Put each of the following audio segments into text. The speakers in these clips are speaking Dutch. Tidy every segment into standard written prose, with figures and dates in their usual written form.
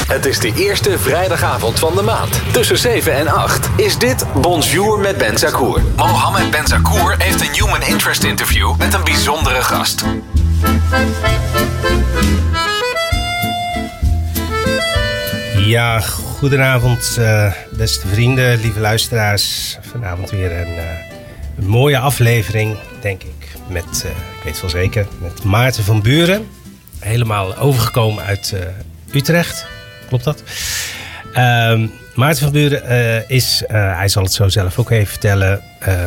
Het is de eerste vrijdagavond van de maand. Tussen 7 en 8 is dit Bonjour met Ben Zakour. Mohammed Ben Zakour heeft een human interest interview met een bijzondere gast. Ja, goedenavond beste vrienden, lieve luisteraars. Vanavond weer een mooie aflevering, denk ik. Met, ik weet wel zeker, met Maarten van Buren. Helemaal overgekomen uit Utrecht. Klopt dat? Maarten van Buren is, hij zal het zo zelf ook even vertellen,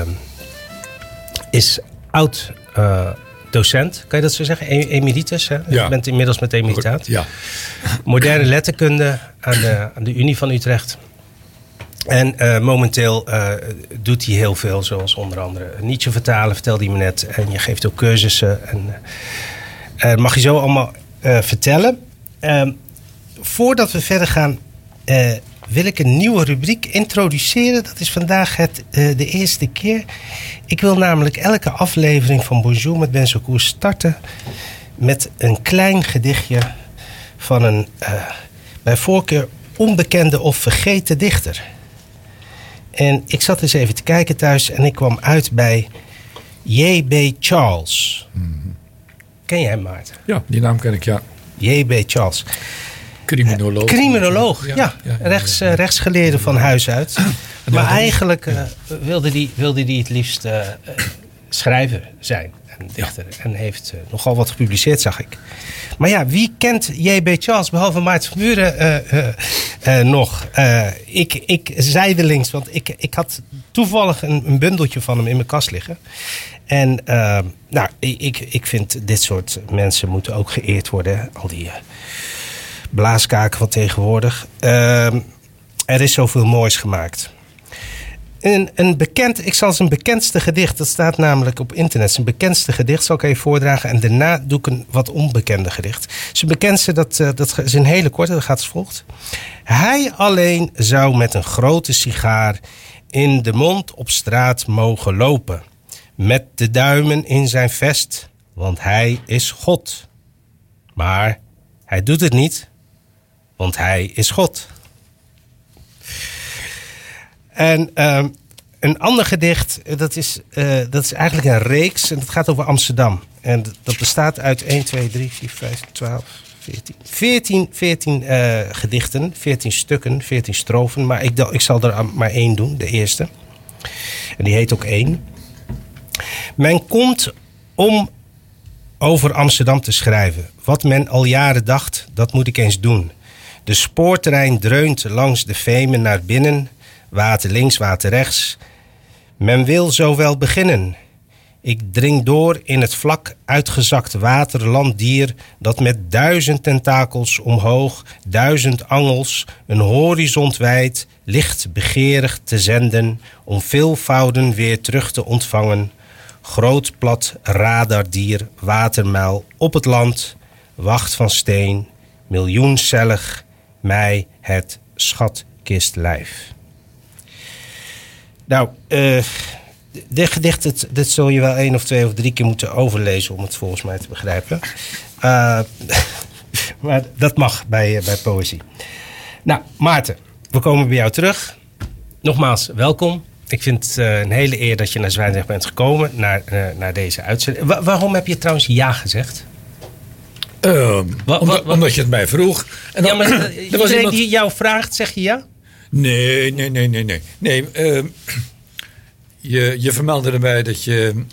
is oud docent. Kan je dat zo zeggen? Emeritus, hè? Ja. Je bent inmiddels met emeritaat. Ja. Moderne letterkunde aan de Unie van Utrecht. En momenteel doet hij heel veel, zoals onder andere Nietzsche vertalen, vertelde hij me net. En je geeft ook cursussen. En mag je zo allemaal vertellen. Voordat we verder gaan, wil ik een nieuwe rubriek introduceren. Dat is vandaag de eerste keer. Ik wil namelijk elke aflevering van Bonjour met Ben Zakour starten met een klein gedichtje van een bij voorkeur onbekende of vergeten dichter. En ik zat eens even te kijken thuis en ik kwam uit bij J.B. Charles. Mm-hmm. Ken je hem, Maarten? Ja, die naam ken ik, ja. J.B. Charles. Criminoloog. Ja. Rechtsgeleerde van huis uit. Maar eigenlijk wilde die het liefst schrijver zijn. En dichter. Ja. En heeft nogal wat gepubliceerd, zag ik. Maar ja, wie kent J.B. Charles behalve Maarten van Buren nog? Ik zijdelings, want ik had toevallig een bundeltje van hem in mijn kast liggen. En ik vind dit soort mensen moeten ook geëerd worden. Al die blaaskaken van tegenwoordig. Er is zoveel moois gemaakt. Ik zal zijn bekendste gedicht, dat staat namelijk op internet. Zijn bekendste gedicht zal ik even voordragen. En daarna doe ik een wat onbekende gedicht. Zijn bekendste, dat is een hele korte, dat gaat als volgt. Hij alleen zou met een grote sigaar in de mond op straat mogen lopen. Met de duimen in zijn vest, want hij is God. Maar hij doet het niet, want hij is God. En een ander gedicht, dat is eigenlijk een reeks. En dat gaat over Amsterdam. En dat bestaat uit 1, 2, 3, 4, 5, 12, 14. 14 gedichten, 14 stukken, 14 strofen. Maar ik zal er maar 1 doen, de eerste. En die heet ook 1. Men komt om over Amsterdam te schrijven. Wat men al jaren dacht, dat moet ik eens doen. De spoortrein dreunt langs de Veemen naar binnen. Water links, water rechts. Men wil zo wel beginnen. Ik dring door in het vlak uitgezakt waterlanddier dat met 1000 tentakels omhoog, 1000 angels, een horizont wijd, licht begeerig te zenden, om veelvouden weer terug te ontvangen. Groot plat radardier, watermuil op het land, wacht van steen, miljoencellig, mij het schatkistlijf. Nou, dit gedicht, dit zul je wel 1 of 2 of 3 keer moeten overlezen om het volgens mij te begrijpen. Maar dat mag bij poëzie. Nou, Maarten, we komen bij jou terug. Nogmaals, welkom. Ik vind het een hele eer dat je naar Zwijndrecht bent gekomen, naar deze uitzending. Waarom heb je trouwens ja gezegd? Omdat je het mij vroeg. En dan, ja, maar iedereen die jou vraagt, zeg je ja? Nee. Je vermeldde erbij dat je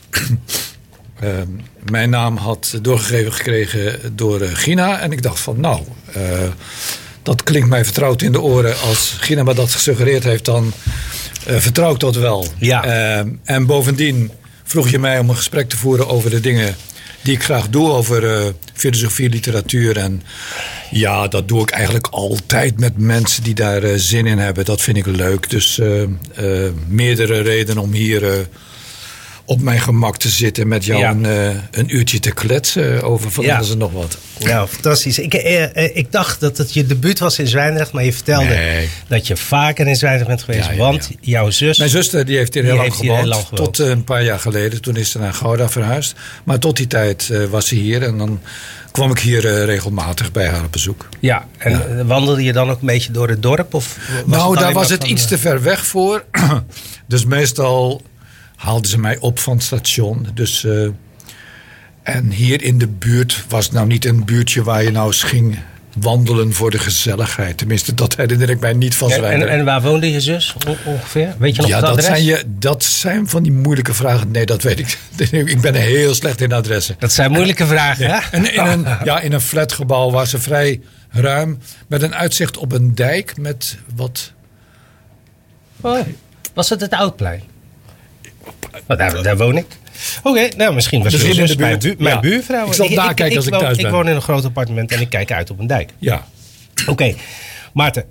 mijn naam had doorgegeven gekregen door Gina. En ik dacht van dat klinkt mij vertrouwd in de oren. Als Gina me dat gesuggereerd heeft, dan vertrouw ik dat wel. Ja. En bovendien vroeg je mij om een gesprek te voeren over de dingen die ik graag doe, over filosofie, literatuur. En ja, dat doe ik eigenlijk altijd met mensen die daar zin in hebben. Dat vind ik leuk. Dus meerdere redenen om hier op mijn gemak te zitten met jou een uurtje te kletsen over van alles en nog wat. Nou, fantastisch. Ik dacht dat het je debuut was in Zwijndrecht, maar je vertelde dat je vaker in Zwijndrecht bent geweest. Want jouw zus... Mijn zuster die heeft hier heel lang gewoond. Tot een paar jaar geleden. Toen is ze naar Gouda verhuisd. Maar tot die tijd was ze hier en dan kwam ik hier regelmatig bij haar op bezoek. Ja, en wandelde je dan ook een beetje door het dorp? Of nou, daar was het iets te ver weg voor. Dus meestal haalden ze mij op van het station. Dus, en hier in de buurt was het nou niet een buurtje waar je nou eens ging wandelen voor de gezelligheid. Tenminste, dat herinner ik mij niet van Zwijndrecht. En waar woonde je zus ongeveer? Weet je nog het adres? Dat zijn van die moeilijke vragen. Nee, dat weet ik. Ik ben heel slecht in adressen. Dat zijn moeilijke vragen, hè? En in een flatgebouw was ze vrij ruim. Met een uitzicht op een dijk met wat... Oh, was het Oudplein? Daar woon ik. Oké, nou misschien was je zus mijn buurvrouw. Ik zal nakijken als ik thuis ben. Ik woon in een groot appartement en ik kijk uit op een dijk. Ja. Oké, Maarten.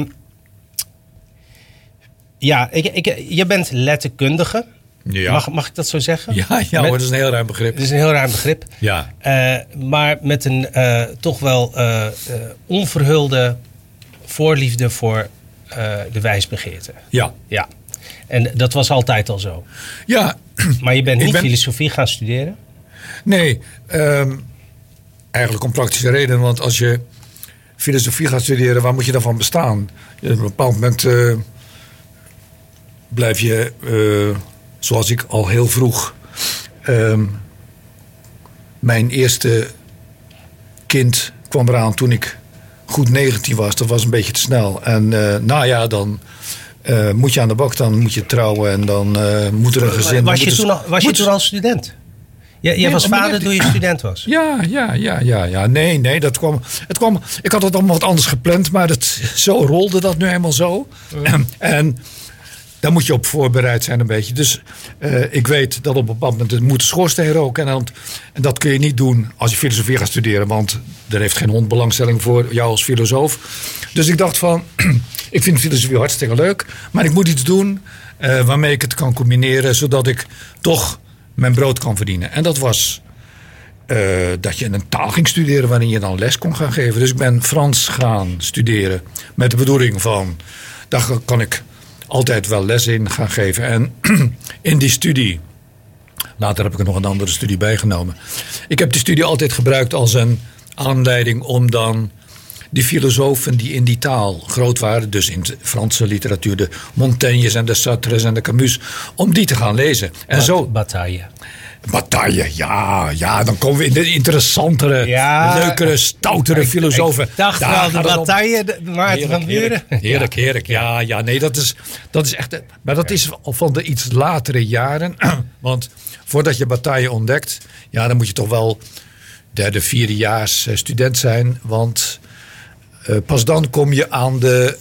Je bent letterkundige. Ja. Mag ik dat zo zeggen? Ja, dat is een heel ruim begrip. Het is een heel ruim begrip. Ja. Maar met een toch wel onverhulde voorliefde voor de wijsbegeerte. Ja. Ja. En dat was altijd al zo. Ja. Maar je bent niet filosofie gaan studeren? Nee, eigenlijk om praktische redenen. Want als je filosofie gaat studeren, waar moet je dan van bestaan? Op een bepaald moment blijf je, zoals ik al heel vroeg... mijn eerste kind kwam eraan toen ik goed 19 was. Dat was een beetje te snel. En dan... moet je aan de bak, dan moet je trouwen en dan moet er een gezin... Was je toen al student? Jij was vader toen je student was? Ja. Nee, dat kwam... Ik had het allemaal wat anders gepland, maar zo rolde dat nu helemaal zo. En daar moet je op voorbereid zijn een beetje. Dus ik weet dat op een bepaald moment het moet schoorsteen roken. En dat kun je niet doen als je filosofie gaat studeren. Want er heeft geen hond belangstelling voor jou als filosoof. Dus ik dacht van... Ik vind filosofie hartstikke leuk. Maar ik moet iets doen waarmee ik het kan combineren. Zodat ik toch mijn brood kan verdienen. En dat was dat je een taal ging studeren waarin je dan les kon gaan geven. Dus ik ben Frans gaan studeren. Met de bedoeling van... daar kan ik altijd wel les in gaan geven. En in die studie... Later heb ik er nog een andere studie bijgenomen. Ik heb die studie altijd gebruikt als een aanleiding om dan... die filosofen die in die taal groot waren... dus in de Franse literatuur... de Montaignes en de Sartres en de Camus... om die te gaan lezen. En Bataille, ja. Dan komen we in de interessantere... leukere, stoutere filosofen. Ik dacht wel, de Bataille, Maarten van Buren. Heerlijk. Ja, nee, dat is echt... Maar dat is van de iets latere jaren. Want voordat je Bataille ontdekt... ja, dan moet je toch wel... derde, vierdejaars student zijn. Want... pas dan kom je aan de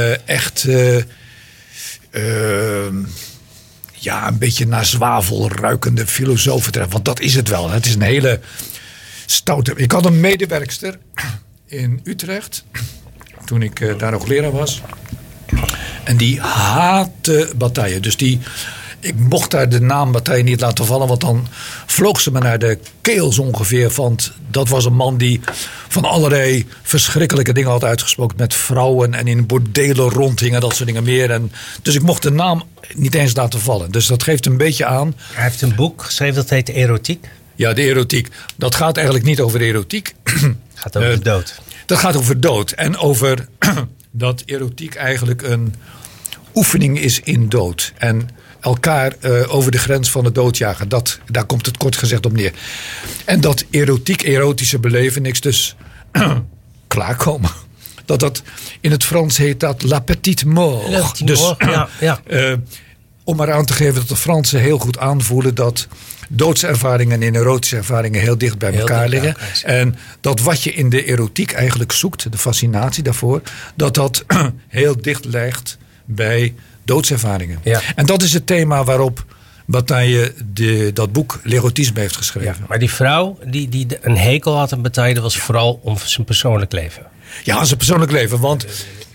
een beetje naar zwavel ruikende filosofen terecht. Want dat is het wel. Het is een hele stoute... Ik had een medewerkster in Utrecht. Toen ik daar nog leraar was. En die haatte Bataille. Dus ik mocht daar de naam Bataille niet laten vallen. Want dan vloog ze me naar de keel zo ongeveer. Want dat was een man die van allerlei verschrikkelijke dingen had uitgesproken. Met vrouwen en in bordelen rondhingen. Dat soort dingen meer. Dus ik mocht de naam niet eens laten vallen. Dus dat geeft een beetje aan. Hij heeft een boek geschreven dat heet Erotiek. Ja, de erotiek. Dat gaat eigenlijk niet over erotiek. Het gaat over de dood. Dat gaat over dood. En over dat erotiek eigenlijk een oefening is in dood. En elkaar over de grens van de dood jagen. Daar komt het kort gezegd op neer. En dat erotische belevenis dus klaarkomen. Dat in het Frans heet dat la petite mort. Dus om maar aan te geven dat de Fransen heel goed aanvoelen dat doodservaringen en erotische ervaringen heel dicht bij elkaar liggen. En dat wat je in de erotiek eigenlijk zoekt, de fascinatie daarvoor, dat heel dicht ligt bij doodservaringen. Ja. En dat is het thema waarop Bataille dat boek L'Erotisme heeft geschreven. Ja, maar die vrouw die een hekel had aan Bataille, dat was vooral om zijn persoonlijk leven. Ja, zijn persoonlijk leven. Want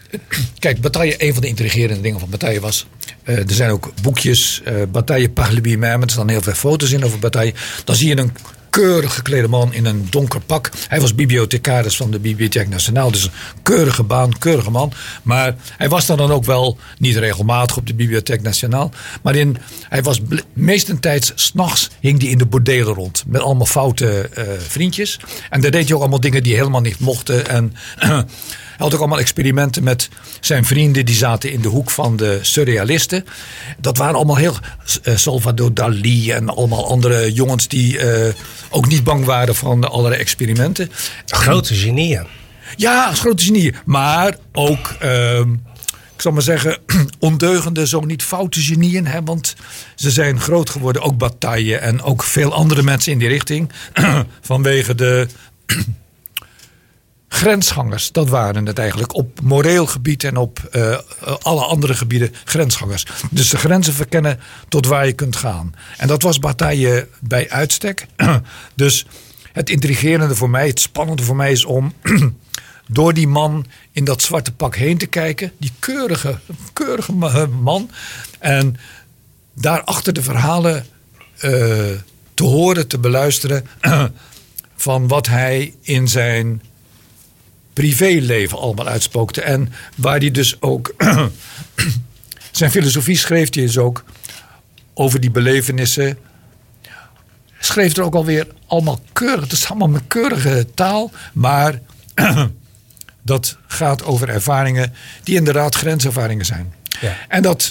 Kijk, Bataille, een van de intrigerende dingen van Bataille was... er zijn ook boekjes, Bataille par lui-même. Er staan heel veel foto's in over Bataille. Dan zie je een keurig geklede man in een donker pak. Hij was bibliothecaris van de Bibliothèque Nationale. Dus een keurige baan, keurige man. Maar hij was dan ook wel niet regelmatig op de Bibliothèque Nationale. Maar hij was meestentijds 's nachts hing hij in de bordelen rond. Met allemaal foute vriendjes. En daar deed hij ook allemaal dingen die helemaal niet mochten. En hij had ook allemaal experimenten met zijn vrienden. Die zaten in de hoek van de surrealisten. Dat waren allemaal heel Salvador Dalí en allemaal andere jongens die ook niet bang waren van allerlei experimenten. Grote genieën. Ja, grote genieën. Maar ook, ik zal maar zeggen, ondeugende, zo niet foute genieën. Hè, want ze zijn groot geworden. Ook Bataille en ook veel andere mensen in die richting. Vanwege de grensgangers, dat waren het eigenlijk. Op moreel gebied en op alle andere gebieden grensgangers. Dus de grenzen verkennen tot waar je kunt gaan. En dat was Bataille bij uitstek. Dus het intrigerende voor mij, het spannende voor mij is om door die man in dat zwarte pak heen te kijken. Die keurige man. En daarachter de verhalen te horen, te beluisteren van wat hij in zijn privéleven allemaal uitspookte. En waar hij dus ook zijn filosofie schreef, hij is ook over die belevenissen. Schreef er ook alweer allemaal keurig. Het is allemaal met keurige taal. Maar dat gaat over ervaringen die inderdaad grenservaringen zijn. Ja. En dat...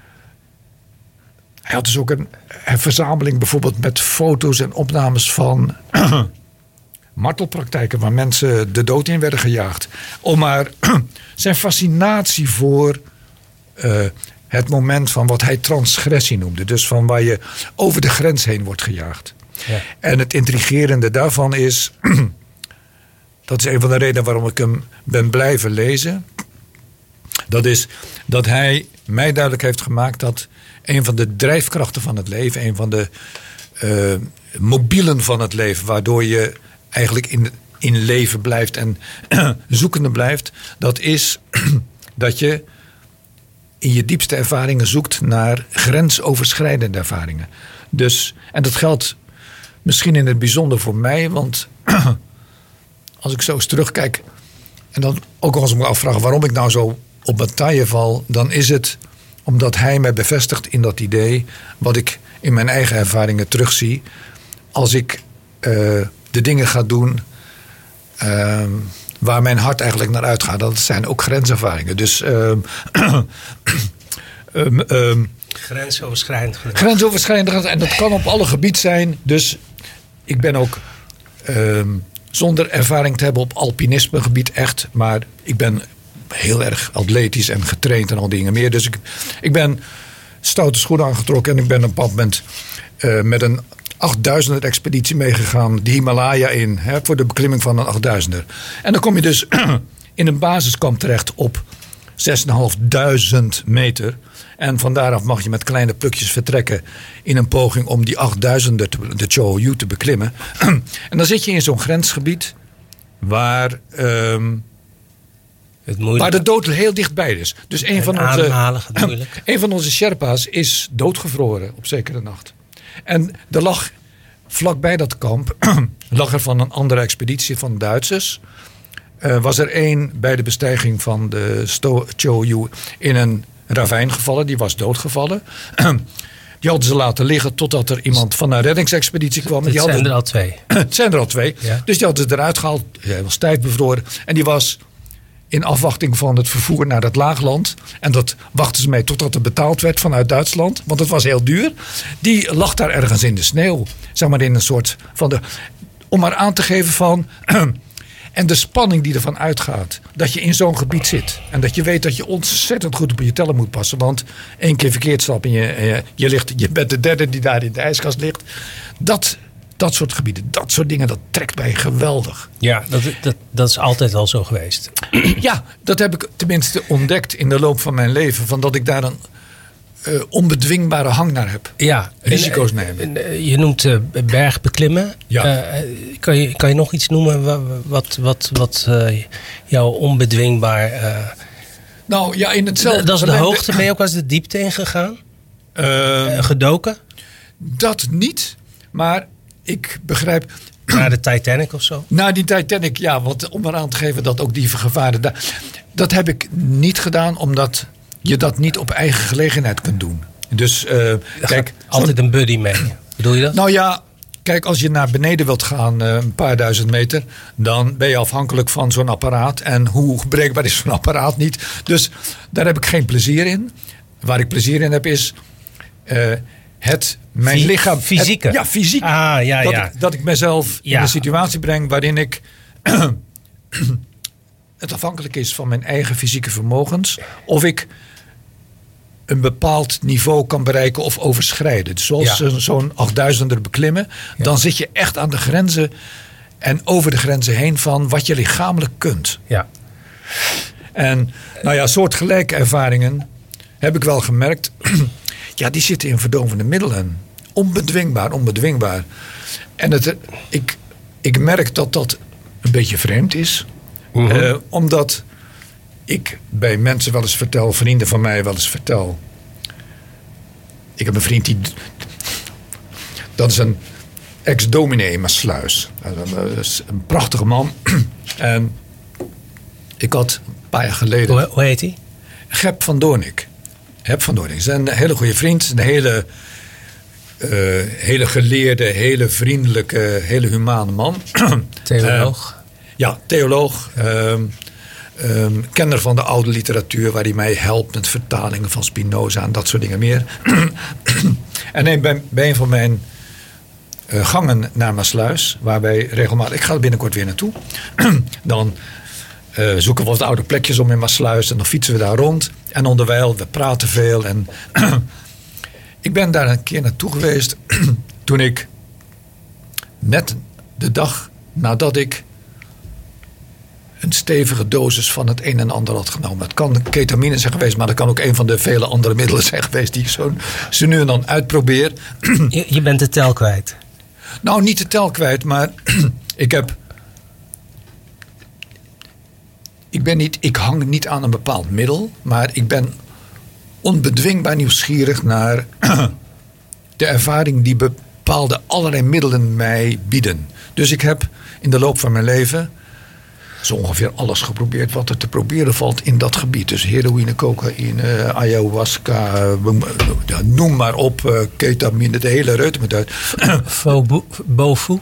Hij had dus ook een verzameling bijvoorbeeld met foto's en opnames van martelpraktijken waar mensen de dood in werden gejaagd. Om maar zijn fascinatie voor het moment van wat hij transgressie noemde. Dus van waar je over de grens heen wordt gejaagd. Ja. En het intrigerende daarvan is, dat is een van de redenen waarom ik hem ben blijven lezen. Dat is dat hij mij duidelijk heeft gemaakt dat een van de drijfkrachten van het leven, een van de mobielen van het leven, waardoor je eigenlijk in leven blijft en zoekende blijft, dat is dat je in je diepste ervaringen zoekt naar grensoverschrijdende ervaringen. Dus, en dat geldt misschien in het bijzonder voor mij, want als ik zo eens terugkijk en dan ook als ik me afvraag waarom ik nou zo op Bataille val, dan is het omdat hij mij bevestigt in dat idee wat ik in mijn eigen ervaringen terugzie als ik de dingen ga doen waar mijn hart eigenlijk naar uitgaat. Dat zijn ook grenservaringen. Dus grensoverschrijdend. Grensoverschrijdend. En dat kan op alle gebieden zijn. Dus ik ben ook zonder ervaring te hebben op alpinismegebied echt. Maar ik ben heel erg atletisch en getraind en al dingen meer. Dus ik ben stoute schoenen aangetrokken. En ik ben op een bepaald moment met een 8000er expeditie meegegaan. De Himalaya in. Voor de beklimming van een 8000er. En dan kom je dus in een basiskamp terecht op 6500 meter. En van daaraf mag je met kleine plukjes vertrekken in een poging om die 8000er, de Cho-Oyu, te beklimmen. En dan zit je in zo'n grensgebied waar de dood heel dichtbij is. Dus een van onze Sherpa's is doodgevroren op zekere nacht. En er lag vlakbij dat kamp, lag er van een andere expeditie van Duitsers, was er één bij de bestijging van de Cho-Oyu in een ravijn gevallen. Die was doodgevallen. Die hadden ze laten liggen totdat er iemand van een reddingsexpeditie kwam. Het zijn er al twee. Het zijn er al twee. Ja. Dus die hadden ze eruit gehaald. Hij was stijf bevroren. En die was in afwachting van het vervoer naar het laagland. En dat wachten ze mee totdat er betaald werd vanuit Duitsland. Want het was heel duur. Die lag daar ergens in de sneeuw. Zeg maar in een soort van om maar aan te geven van en de spanning die ervan uitgaat. Dat je in zo'n gebied zit. En dat je weet dat je ontzettend goed op je tellen moet passen. Want 1 keer verkeerd stappen en je bent de derde die daar in de ijskast ligt. Dat soort gebieden, dat soort dingen, dat trekt mij geweldig. Ja, dat is altijd al zo geweest. Ja, dat heb ik tenminste ontdekt in de loop van mijn leven. Van dat ik daar een onbedwingbare hang naar heb. Ja, risico's nemen. Je noemt bergbeklimmen. Ja. Kan je nog iets noemen wat jouw onbedwingbaar Nou ja, in hetzelfde... Dat is de hoogte. Ben je ook als de diepte ingegaan? Gedoken? Dat niet, maar ik begrijp... Naar de Titanic of zo? Na die Titanic, ja, want om maar aan te geven dat ook die gevaren daar... Dat heb ik niet gedaan, omdat je dat niet op eigen gelegenheid kunt doen. Dus kijk... Altijd een buddy mee. Bedoel je dat? Nou ja, kijk, als je naar beneden wilt gaan, een paar duizend meter... dan ben je afhankelijk van zo'n apparaat. En hoe breekbaar is zo'n apparaat niet. Dus daar heb ik geen plezier in. Waar ik plezier in heb is... mijn lichaam... Fysieke? Fysiek. Dat ik mezelf in een situatie breng waarin ik... het afhankelijk is van mijn eigen fysieke vermogens. Of ik een bepaald niveau kan bereiken of overschrijden. Dus zoals zo'n 8000er beklimmen. Ja. Dan zit je echt aan de grenzen en over de grenzen heen van wat je lichamelijk kunt. Ja. En soortgelijke ervaringen heb ik wel gemerkt. Ja, die zitten in verdovende middelen. Onbedwingbaar. En ik merk dat dat een beetje vreemd is. Omdat ik bij mensen wel eens vertel, vrienden van mij wel eens vertel. Ik heb een vriend die... Dat is een ex-dominee in Maassluis. Een prachtige man. En ik had een paar jaar geleden... Hoe heet hij? Gep van Doornik. Is een hele goede vriend. Een hele geleerde, hele vriendelijke, hele humane man. Theoloog. Theoloog. Kenner van de oude literatuur, waar hij mij helpt met vertalingen van Spinoza en dat soort dingen meer. En bij een van mijn gangen naar Maassluis, waar wij regelmatig... Ik ga er binnenkort weer naartoe. Dan zoeken we wat oude plekjes om in Maassluis en dan fietsen we daar rond. En onderwijl, we praten veel. En ik ben daar een keer naartoe geweest toen ik net de dag nadat ik een stevige dosis van het een en ander had genomen. Het kan ketamine zijn geweest, maar dat kan ook een van de vele andere middelen zijn geweest die ik zo nu en dan uitprobeer. Je bent de tel kwijt. Nou, niet de tel kwijt, maar ik hang niet aan een bepaald middel, maar ik ben onbedwingbaar nieuwsgierig naar de ervaring die bepaalde allerlei middelen mij bieden. Dus ik heb in de loop van mijn leven zo ongeveer alles geprobeerd wat er te proberen valt in dat gebied. Dus heroïne, cocaïne, ayahuasca, noem maar op, ketamine, de hele reuter met uit. Bofu?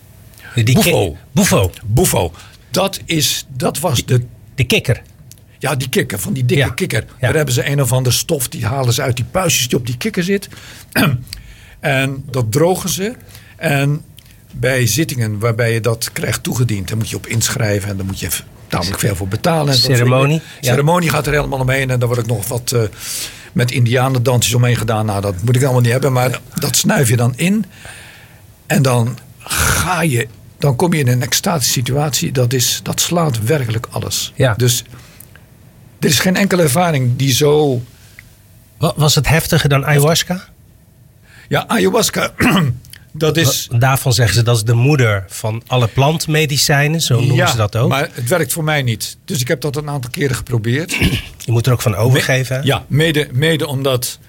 Bufo. Dat was de kikker. Ja, die kikker, van die dikke kikker. Ja. Daar hebben ze een of andere stof, die halen ze uit die puistjes die op die kikker zit. En dat drogen ze. En bij zittingen waarbij je dat krijgt toegediend, dan moet je op inschrijven en dan moet je tamelijk veel voor betalen. En ceremonie. Ceremonie gaat er helemaal omheen en dan wordt ook nog wat met indianendansjes omheen gedaan. Nou, dat moet ik allemaal niet hebben, maar dat snuif je dan in. En dan kom je in een extatische situatie. Dat slaat werkelijk alles. Ja. Dus er is geen enkele ervaring die zo... Was het heftiger dan ayahuasca? Ja, ayahuasca... Dat is... Daarvan zeggen ze dat is de moeder van alle plantmedicijnen. Zo noemen ze dat ook. Maar het werkt voor mij niet. Dus ik heb dat een aantal keren geprobeerd. Je moet er ook van overgeven. Ja, mede omdat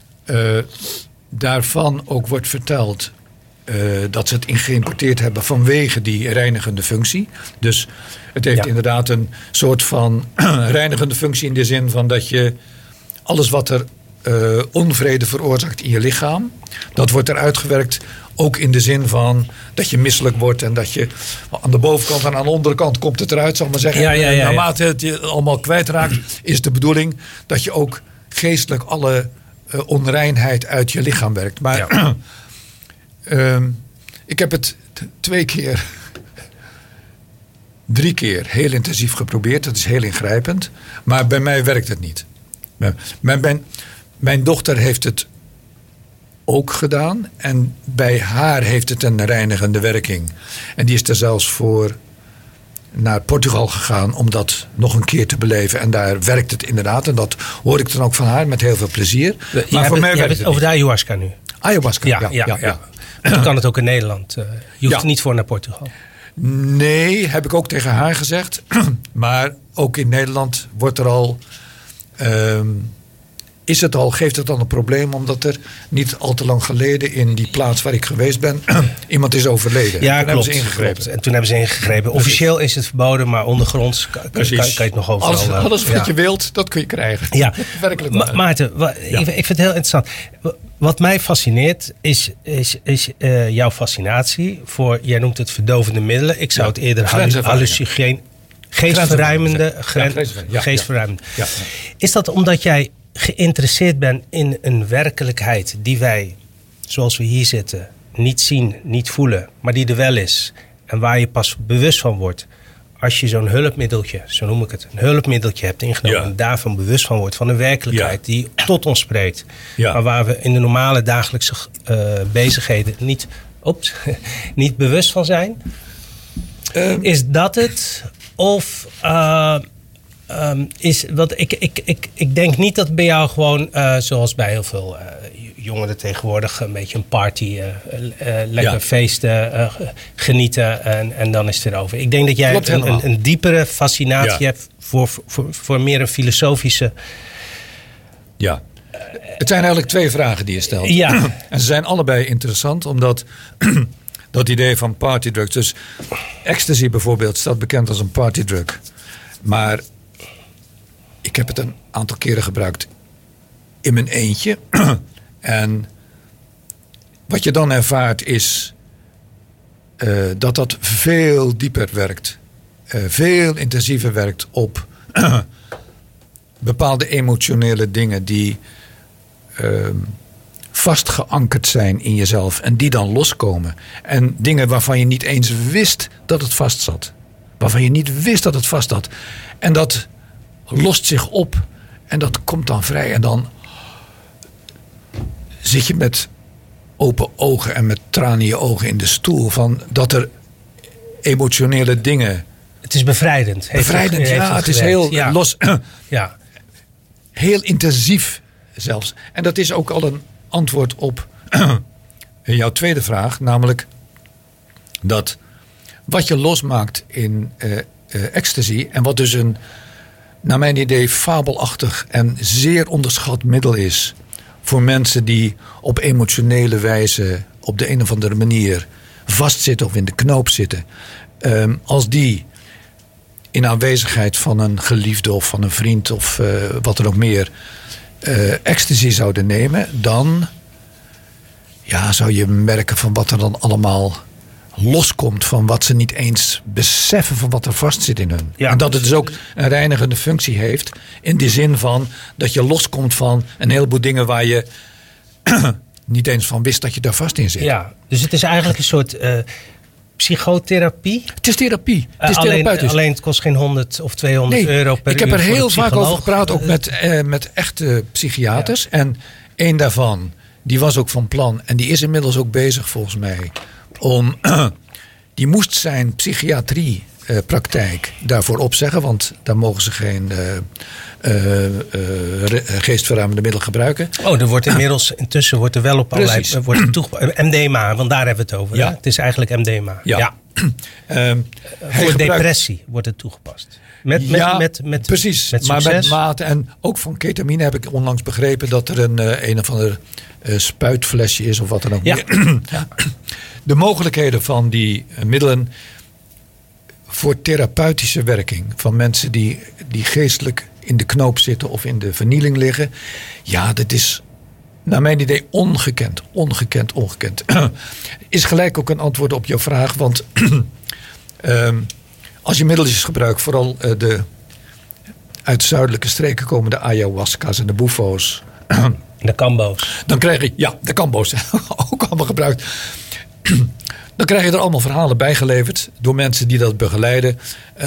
daarvan ook wordt verteld dat ze het geïmporteerd hebben vanwege die reinigende functie. Dus het heeft inderdaad een soort van reinigende functie in de zin van dat je alles wat er onvrede veroorzaakt in je lichaam, dat wordt eruit gewerkt. Ook in de zin van dat je misselijk wordt en dat je aan de bovenkant en aan de onderkant komt het eruit, zal ik maar zeggen. Naarmate het je allemaal kwijtraakt, is de bedoeling dat je ook geestelijk alle onreinheid uit je lichaam werkt. Maar ik heb het 3 keer heel intensief geprobeerd. Dat is heel ingrijpend. Maar bij mij werkt het niet. Mijn dochter heeft het ook gedaan. En bij haar heeft het een reinigende werking. En die is er zelfs voor naar Portugal gegaan om dat nog een keer te beleven. En daar werkt het inderdaad. En dat hoor ik dan ook van haar met heel veel plezier. Maar voor mij werkt het over de ayahuasca nu. Ayahuasca, ja. Dan kan het ook in Nederland. Je hoeft er niet voor naar Portugal. Nee, heb ik ook tegen haar gezegd. Maar ook in Nederland wordt er al geeft het dan een probleem omdat er niet al te lang geleden in die plaats waar ik geweest ben iemand is overleden? Ja, toen klopt. Hebben ze ingegrepen. En toen hebben ze ingegrepen. Officieel is het verboden, maar ondergronds kan je het nog overal. Alles wat je wilt, dat kun je krijgen. Ja. Werkelijk waar. Maarten, ik vind het heel interessant. Wat mij fascineert is jouw fascinatie voor, jij noemt het verdovende middelen. Ik zou het eerder hallucinogeen, geestverruimende. Ja. Is dat omdat jij geïnteresseerd bent in een werkelijkheid die wij, zoals we hier zitten, niet zien, niet voelen, maar die er wel is en waar je pas bewust van wordt als je zo'n hulpmiddeltje, zo noem ik het, een hulpmiddeltje hebt ingenomen en daarvan bewust van wordt, van een werkelijkheid die tot ons spreekt, maar waar we in de normale dagelijkse bezigheden niet bewust van zijn? Is dat het? Of ik denk niet dat bij jou gewoon, zoals bij heel veel jongeren tegenwoordig, een beetje een party, lekker feesten, genieten en dan is het erover. Ik denk dat jij een diepere fascinatie hebt voor meer een filosofische. Ja. Het zijn eigenlijk 2 vragen die je stelt. Ja. En ze zijn allebei interessant, omdat dat idee van partydrugs. Dus ecstasy bijvoorbeeld staat bekend als een partydrug. Maar ik heb het een aantal keren gebruikt in mijn eentje. En wat je dan ervaart is dat veel dieper werkt. Veel intensiever werkt op bepaalde emotionele dingen die vastgeankerd zijn in jezelf. En die dan loskomen. En dingen waarvan je niet eens wist dat het vast zat. Waarvan je niet wist dat het vast zat. En dat lost zich op. En dat komt dan vrij. En dan zit je met open ogen en met tranen in je ogen in de stoel. Van dat er emotionele dingen. Het is bevrijdend. Het is heel los. Ja. Heel intensief zelfs. En dat is ook al een antwoord op jouw tweede vraag. Namelijk dat wat je losmaakt in ecstasy. En wat dus een, naar mijn idee, fabelachtig en zeer onderschat middel is. Voor mensen die op emotionele wijze op de een of andere manier vastzitten of in de knoop zitten. Als die in aanwezigheid van een geliefde of van een vriend of wat dan ook meer ecstasy zouden nemen, dan zou je merken van wat er dan allemaal loskomt, van wat ze niet eens beseffen van wat er vastzit in hun. Ja. En dat het dus ook een reinigende functie heeft, in die zin van dat je loskomt van een heleboel dingen waar je niet eens van wist dat je daar vast in zit. Ja, dus het is eigenlijk een soort psychotherapie. Het is therapie. Het is therapeutisch. Alleen het kost geen 100 of 200 euro per uur. Ik heb er heel vaak over gepraat, ook met echte psychiaters. Ja. En één daarvan, die was ook van plan. En die is inmiddels ook bezig volgens mij. Die moest zijn psychiatriepraktijk daarvoor opzeggen. Want daar mogen ze geen geestverruimende middel gebruiken. Er wordt intussen wordt er wel op allerlei MDMA, want daar hebben we het over. Ja. Het is eigenlijk MDMA. Ja. Voor depressie wordt het toegepast. Precies. Met maar met mate. En ook van ketamine heb ik onlangs begrepen dat er een of ander spuitflesje is of wat dan ook. Ja. De mogelijkheden van die middelen voor therapeutische werking van mensen die geestelijk in de knoop zitten of in de vernieling liggen. Ja, dat is naar mijn idee ongekend. Is gelijk ook een antwoord op jouw vraag. Want als je middeltjes gebruikt, vooral de uit zuidelijke streken komende ayahuasca's en de bufo's. De kambo's. Dan krijg je, de kambo's ook allemaal gebruikt. Dan krijg je er allemaal verhalen bijgeleverd door mensen die dat begeleiden.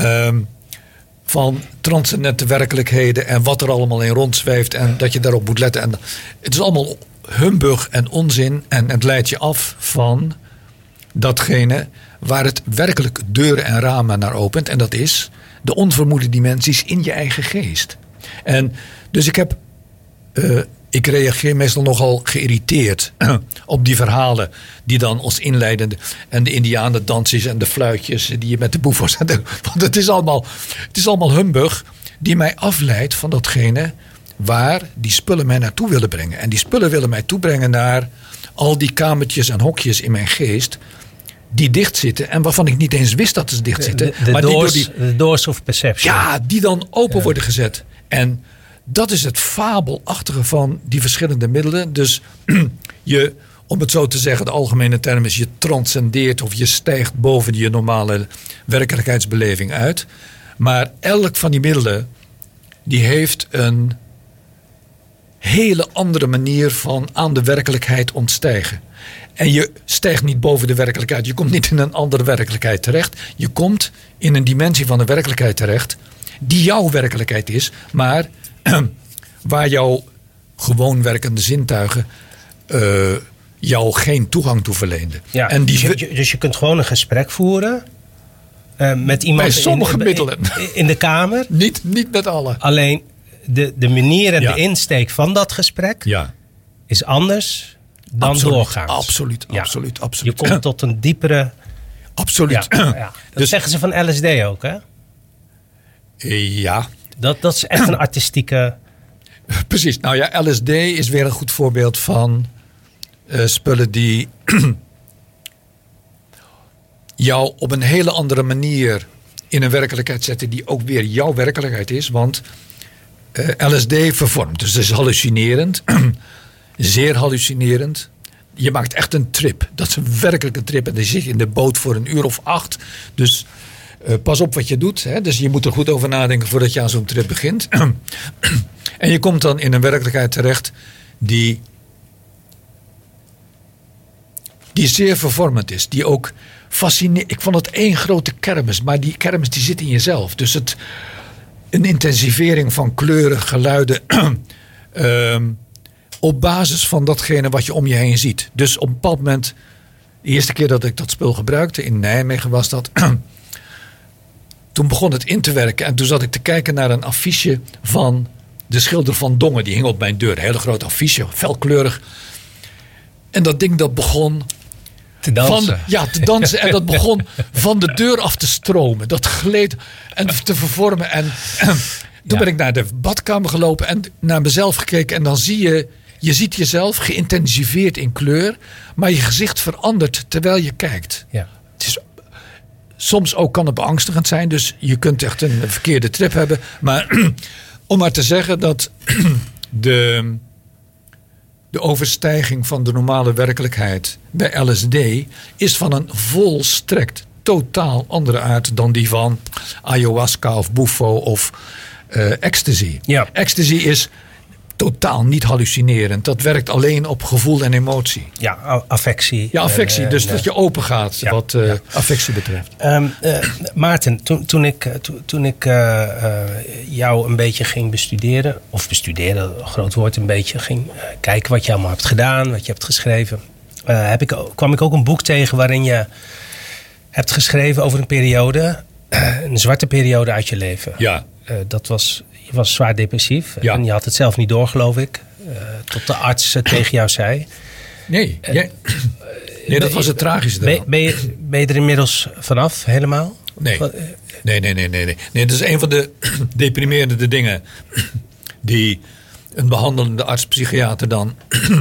Van transcendente werkelijkheden en wat er allemaal in rondzweeft en dat je daarop moet letten. En het is allemaal humbug en onzin en het leidt je af van datgene waar het werkelijk deuren en ramen naar opent. En dat is de onvermoede dimensies in je eigen geest. En dus ik reageer meestal nogal geïrriteerd op die verhalen die dan als inleidende en de indianendansjes en de fluitjes die je met de boefo's. Want het is allemaal humbug die mij afleidt van datgene waar die spullen mij naartoe willen brengen. En die spullen willen mij toebrengen naar al die kamertjes en hokjes in mijn geest die dicht zitten en waarvan ik niet eens wist dat ze dicht zitten. Maar de doors of perception. Ja, die dan open worden gezet. En dat is het fabelachtige van die verschillende middelen. Dus je, om het zo te zeggen, de algemene term is je transcendeert of je stijgt boven je normale werkelijkheidsbeleving uit. Maar elk van die middelen die heeft een hele andere manier van aan de werkelijkheid ontstijgen. En je stijgt niet boven de werkelijkheid. Je komt niet in een andere werkelijkheid terecht. Je komt in een dimensie van de werkelijkheid terecht die jouw werkelijkheid is, maar waar jouw gewoon werkende zintuigen jou geen toegang toe verleenden. Ja, en dus je kunt gewoon een gesprek voeren met iemand bij sommige middelen. In de kamer. Niet met alle. Alleen de manier en de insteek van dat gesprek is anders dan doorgaans. Absoluut. Je komt tot een diepere... Absoluut. Dat dus zeggen ze van LSD ook, hè? Ja. Dat is echt een artistieke... Precies. Nou ja, LSD is weer een goed voorbeeld van spullen die jou op een hele andere manier in een werkelijkheid zetten die ook weer jouw werkelijkheid is. Want LSD vervormt. Dus het is hallucinerend. Zeer hallucinerend. Je maakt echt een trip. Dat is een werkelijke trip. En dan zit je in de boot voor 1 uur of 8. Dus pas op wat je doet. Hè? Dus je moet er goed over nadenken voordat je aan zo'n trip begint. En je komt dan in een werkelijkheid terecht die zeer vervormend is. Die ook fascineert. Ik vond het één grote kermis. Maar die kermis die zit in jezelf. Dus een intensivering van kleuren, geluiden. Op basis van datgene wat je om je heen ziet. Dus op een bepaald moment, de eerste keer dat ik dat spul gebruikte, in Nijmegen was dat. Toen begon het in te werken. En toen zat ik te kijken naar een affiche van de schilder Van Dongen. Die hing op mijn deur. Een hele grote affiche, felkleurig. En dat ding dat begon te dansen. Te dansen. En dat begon van de deur af te stromen. Dat gleed en te vervormen. En toen ben ik naar de badkamer gelopen en naar mezelf gekeken. En dan zie je ziet jezelf geïntensiveerd in kleur. Maar je gezicht verandert terwijl je kijkt. Ja. Het is, soms ook kan het beangstigend zijn. Dus je kunt echt een verkeerde trip hebben. Maar om maar te zeggen dat de overstijging van de normale werkelijkheid bij LSD is van een volstrekt totaal andere aard dan die van ayahuasca of bufo of ecstasy. Ja. Ecstasy is totaal niet hallucinerend. Dat werkt alleen op gevoel en emotie. Ja, affectie. Ja, affectie. Dus dat je open gaat wat affectie betreft. Maarten, toen ik jou een beetje ging bestuderen, of bestuderen, groot woord, een beetje ging kijken wat je allemaal hebt gedaan, wat je hebt geschreven, kwam ik ook een boek tegen waarin je hebt geschreven over een periode, een zwarte periode uit je leven. Ja. Je was zwaar depressief. Ja. En je had het zelf niet door, geloof ik. Tot de arts tegen jou zei. Nee, dat was het tragische. Ben je er inmiddels vanaf, helemaal? Nee. Nee, dat is een van de deprimerende dingen die een behandelende arts-psychiater dan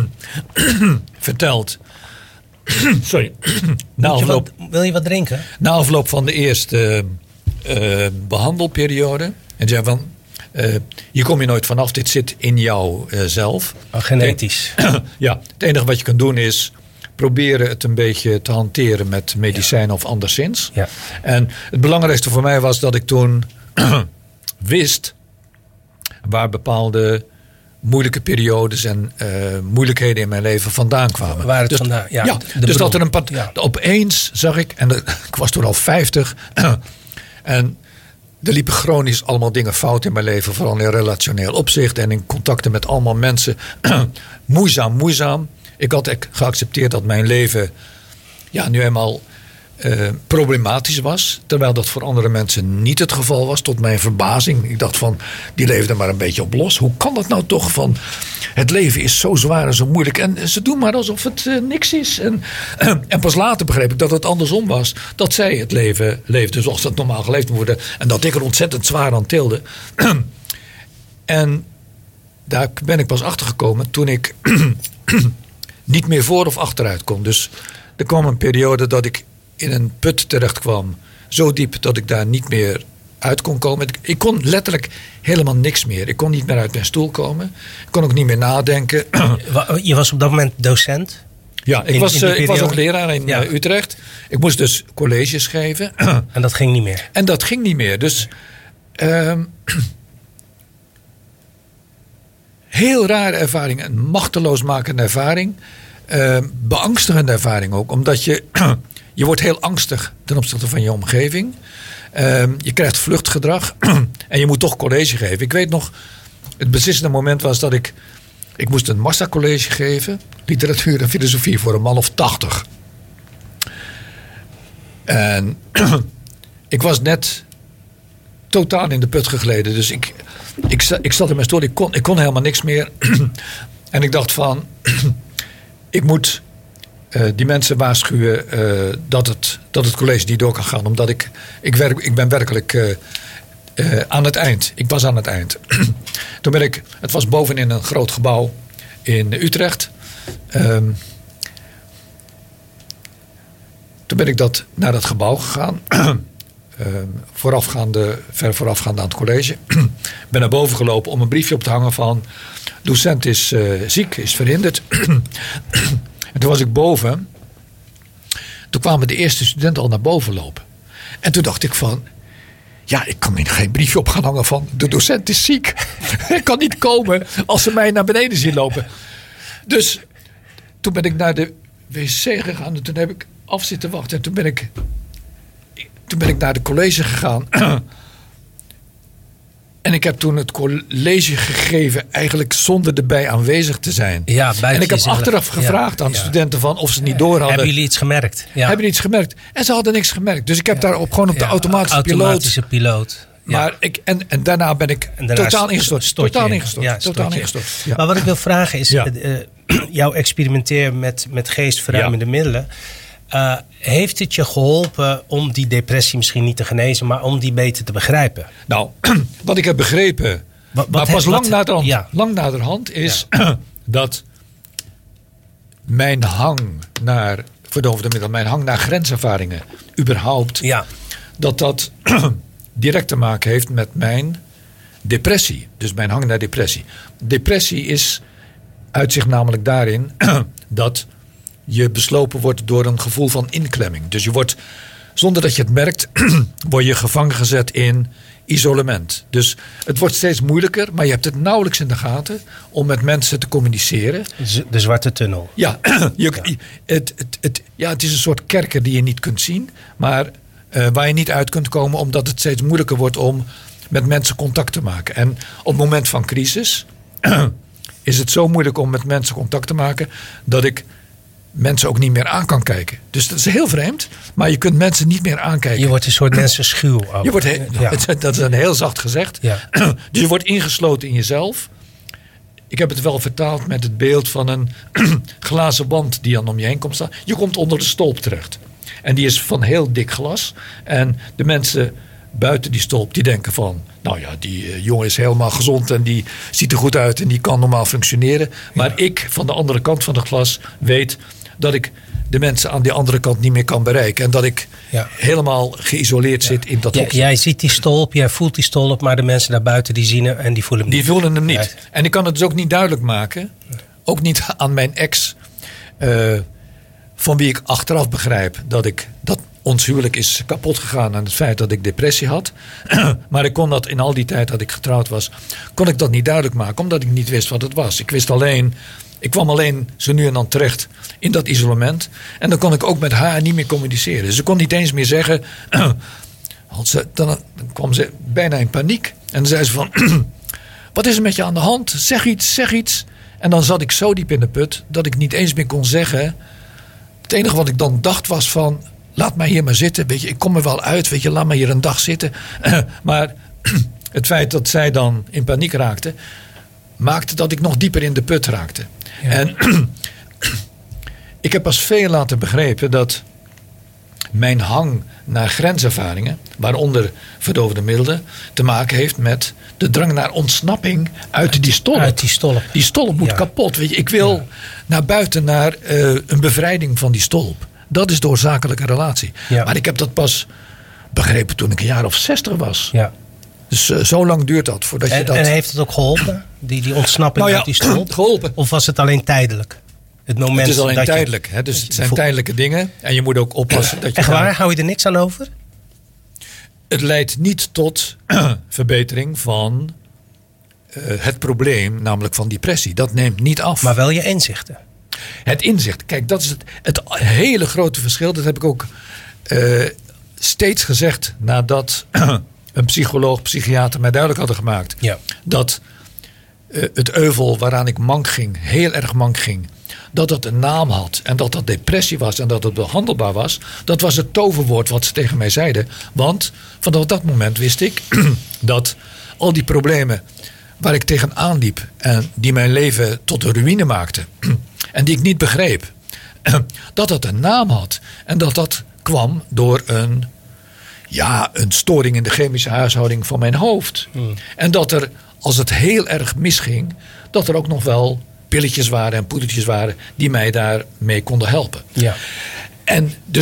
vertelt. Sorry. Wil je wat drinken? Na afloop van de eerste behandelperiode. En zei van, hier kom je nooit vanaf, dit zit in jou zelf. Genetisch. Ja, het enige wat je kan doen is proberen het een beetje te hanteren met medicijnen of anderszins. Ja. En het belangrijkste voor mij was dat ik toen wist waar bepaalde moeilijke periodes en moeilijkheden in mijn leven vandaan kwamen. Waar het vandaan, dus dat er opeens zag ik, en ik was toen al 50, en er liepen chronisch allemaal dingen fout in mijn leven, vooral in relationeel opzicht en in contacten met allemaal mensen. Moeizaam. Ik had geaccepteerd dat mijn leven nu eenmaal problematisch was. Terwijl dat voor andere mensen niet het geval was, tot mijn verbazing. Ik dacht van, die leefden maar een beetje op los. Hoe kan dat nou toch van, het leven is zo zwaar en zo moeilijk. En ze doen maar alsof het niks is. En pas later begreep ik dat het andersom was. Dat zij het leven leefden zoals dat normaal geleefd moet worden. En dat ik er ontzettend zwaar aan tilde. En daar ben ik pas achtergekomen toen ik niet meer voor of achteruit kon. Dus er kwam een periode dat ik in een put terecht kwam. Zo diep dat ik daar niet meer uit kon komen. Ik kon letterlijk helemaal niks meer. Ik kon niet meer uit mijn stoel komen. Ik kon ook niet meer nadenken. Je was op dat moment docent? Ja, ik was ook leraar in Utrecht. Ik moest dus colleges geven. En dat ging niet meer? En dat ging niet meer. Dus heel rare ervaring. Een machteloosmakende ervaring. Beangstigende ervaring ook. Omdat je wordt heel angstig ten opzichte van je omgeving. Je krijgt vluchtgedrag. En je moet toch college geven. Ik weet nog, het beslissende moment was dat ik moest een massacollege geven. Literatuur en filosofie voor een man of 80. En ik was net totaal in de put gegleden. Dus ik zat in mijn stoel. Ik kon helemaal niks meer. En ik dacht van, ik moet die mensen waarschuwen dat het college niet door kan gaan. Omdat ik ben werkelijk aan het eind. Ik was aan het eind. Toen ben ik, het was bovenin een groot gebouw in Utrecht. Toen ben ik naar dat gebouw gegaan. Ver voorafgaande aan het college. Ben naar boven gelopen om een briefje op te hangen van, docent is ziek, is verhinderd. En toen was ik boven. Toen kwamen de eerste studenten al naar boven lopen. En toen dacht ik van, ja, ik kan hier geen briefje op gaan hangen van, de docent is ziek. Ik kan niet komen als ze mij naar beneden zien lopen. Dus toen ben ik naar de wc gegaan en toen heb ik af zitten wachten. En toen ben ik naar de college gegaan. En ik heb toen het college gegeven eigenlijk zonder erbij aanwezig te zijn. Ja, en ik heb achteraf gevraagd aan de studenten van of ze niet door hadden. Hebben jullie iets gemerkt? Ja. Hebben jullie iets gemerkt? En ze hadden niks gemerkt. Dus ik heb daarop gewoon op de automatische piloot. Ja. Maar en daarna ben ik totaal ingestort. Totaal ingestort. Ja. Maar wat ik wil vragen is, jouw experimenteer met geestverruimende middelen. Heeft het je geholpen om die depressie misschien niet te genezen, maar om die beter te begrijpen? Nou, wat ik heb begrepen, lang naderhand is dat mijn hang naar verdovende middelen, mijn hang naar grenservaringen, überhaupt, dat direct te maken heeft met mijn depressie. Dus mijn hang naar depressie. Depressie uitzicht namelijk daarin dat je beslopen wordt door een gevoel van inklemming. Dus je wordt, zonder dat je het merkt, word je gevangen gezet in isolement. Dus het wordt steeds moeilijker, maar je hebt het nauwelijks in de gaten om met mensen te communiceren. De zwarte tunnel. Ja, het is een soort kerker die je niet kunt zien, maar waar je niet uit kunt komen omdat het steeds moeilijker wordt om met mensen contact te maken. En op het moment van crisis is het zo moeilijk om met mensen contact te maken dat ik mensen ook niet meer aan kan kijken. Dus dat is heel vreemd, maar je kunt mensen niet meer aankijken. Je wordt een soort mensenschuw. Dat is een heel zacht gezegd. Ja. Dus je wordt ingesloten in jezelf. Ik heb het wel vertaald met het beeld van een glazen wand die dan om je heen komt staan. Je komt onder de stolp terecht. En die is van heel dik glas. En de mensen buiten die stolp die denken van, nou ja, die jongen is helemaal gezond en die ziet er goed uit en die kan normaal functioneren. Maar ik van de andere kant van het glas weet dat ik de mensen aan die andere kant niet meer kan bereiken. En dat ik helemaal geïsoleerd zit in dat hokje. Jij ziet die stolp, jij voelt die stolp, maar de mensen daarbuiten die zien hem en die voelen hem niet. Die voelen hem niet. En ik kan het dus ook niet duidelijk maken. Ook niet aan mijn ex, van wie ik achteraf begrijp dat ons huwelijk is kapot gegaan aan het feit dat ik depressie had. Maar ik kon dat in al die tijd dat ik getrouwd was, kon ik dat niet duidelijk maken, omdat ik niet wist wat het was. Ik kwam alleen zo nu en dan terecht in dat isolement. En dan kon ik ook met haar niet meer communiceren. Dus ik kon niet eens meer zeggen. Dan kwam ze bijna in paniek. En dan zei ze van, wat is er met je aan de hand? Zeg iets. En dan zat ik zo diep in de put dat ik niet eens meer kon zeggen. Het enige wat ik dan dacht was van, laat mij hier maar zitten. Weet je, ik kom er wel uit. Weet je, laat mij hier een dag zitten. Maar het feit dat zij dan in paniek raakte, maakte dat ik nog dieper in de put raakte. Ja. En ik heb pas veel later begrepen dat mijn hang naar grenservaringen, waaronder verdovende middelen, te maken heeft met de drang naar ontsnapping uit die stolp. Uit die stolp. Die stolp moet kapot. Weet je, ik wil naar buiten, naar een bevrijding van die stolp. Dat is de oorzakelijke relatie. Ja. Maar ik heb dat pas begrepen toen ik een jaar of 60 was. Ja. Dus zo lang duurt dat voordat je dat... En heeft het ook geholpen? Die ontsnapping uit die stolp? Geholpen. Of was het alleen tijdelijk? Het is alleen tijdelijk. Hè? Dus het zijn tijdelijke dingen. En je moet ook oppassen dat je... Echt waar? Hou je er niks aan over? Het leidt niet tot verbetering van het probleem, namelijk van depressie. Dat neemt niet af. Maar wel je inzichten. Het inzicht. Kijk, dat is het hele grote verschil. Dat heb ik ook steeds gezegd nadat een psycholoog, psychiater mij duidelijk hadden gemaakt. Ja. Dat het euvel waaraan ik mank ging, heel erg mank ging, dat het een naam had en dat dat depressie was en dat het behandelbaar was. Dat was het toverwoord wat ze tegen mij zeiden. Want vanaf dat moment wist ik dat al die problemen waar ik tegenaan liep en die mijn leven tot een ruïne maakten en die ik niet begreep, dat dat een naam had. En dat dat kwam door een storing in de chemische huishouding van mijn hoofd. En dat er, als het heel erg misging, dat er ook nog wel pilletjes waren en poedertjes waren die mij daarmee konden helpen. Ja. En dus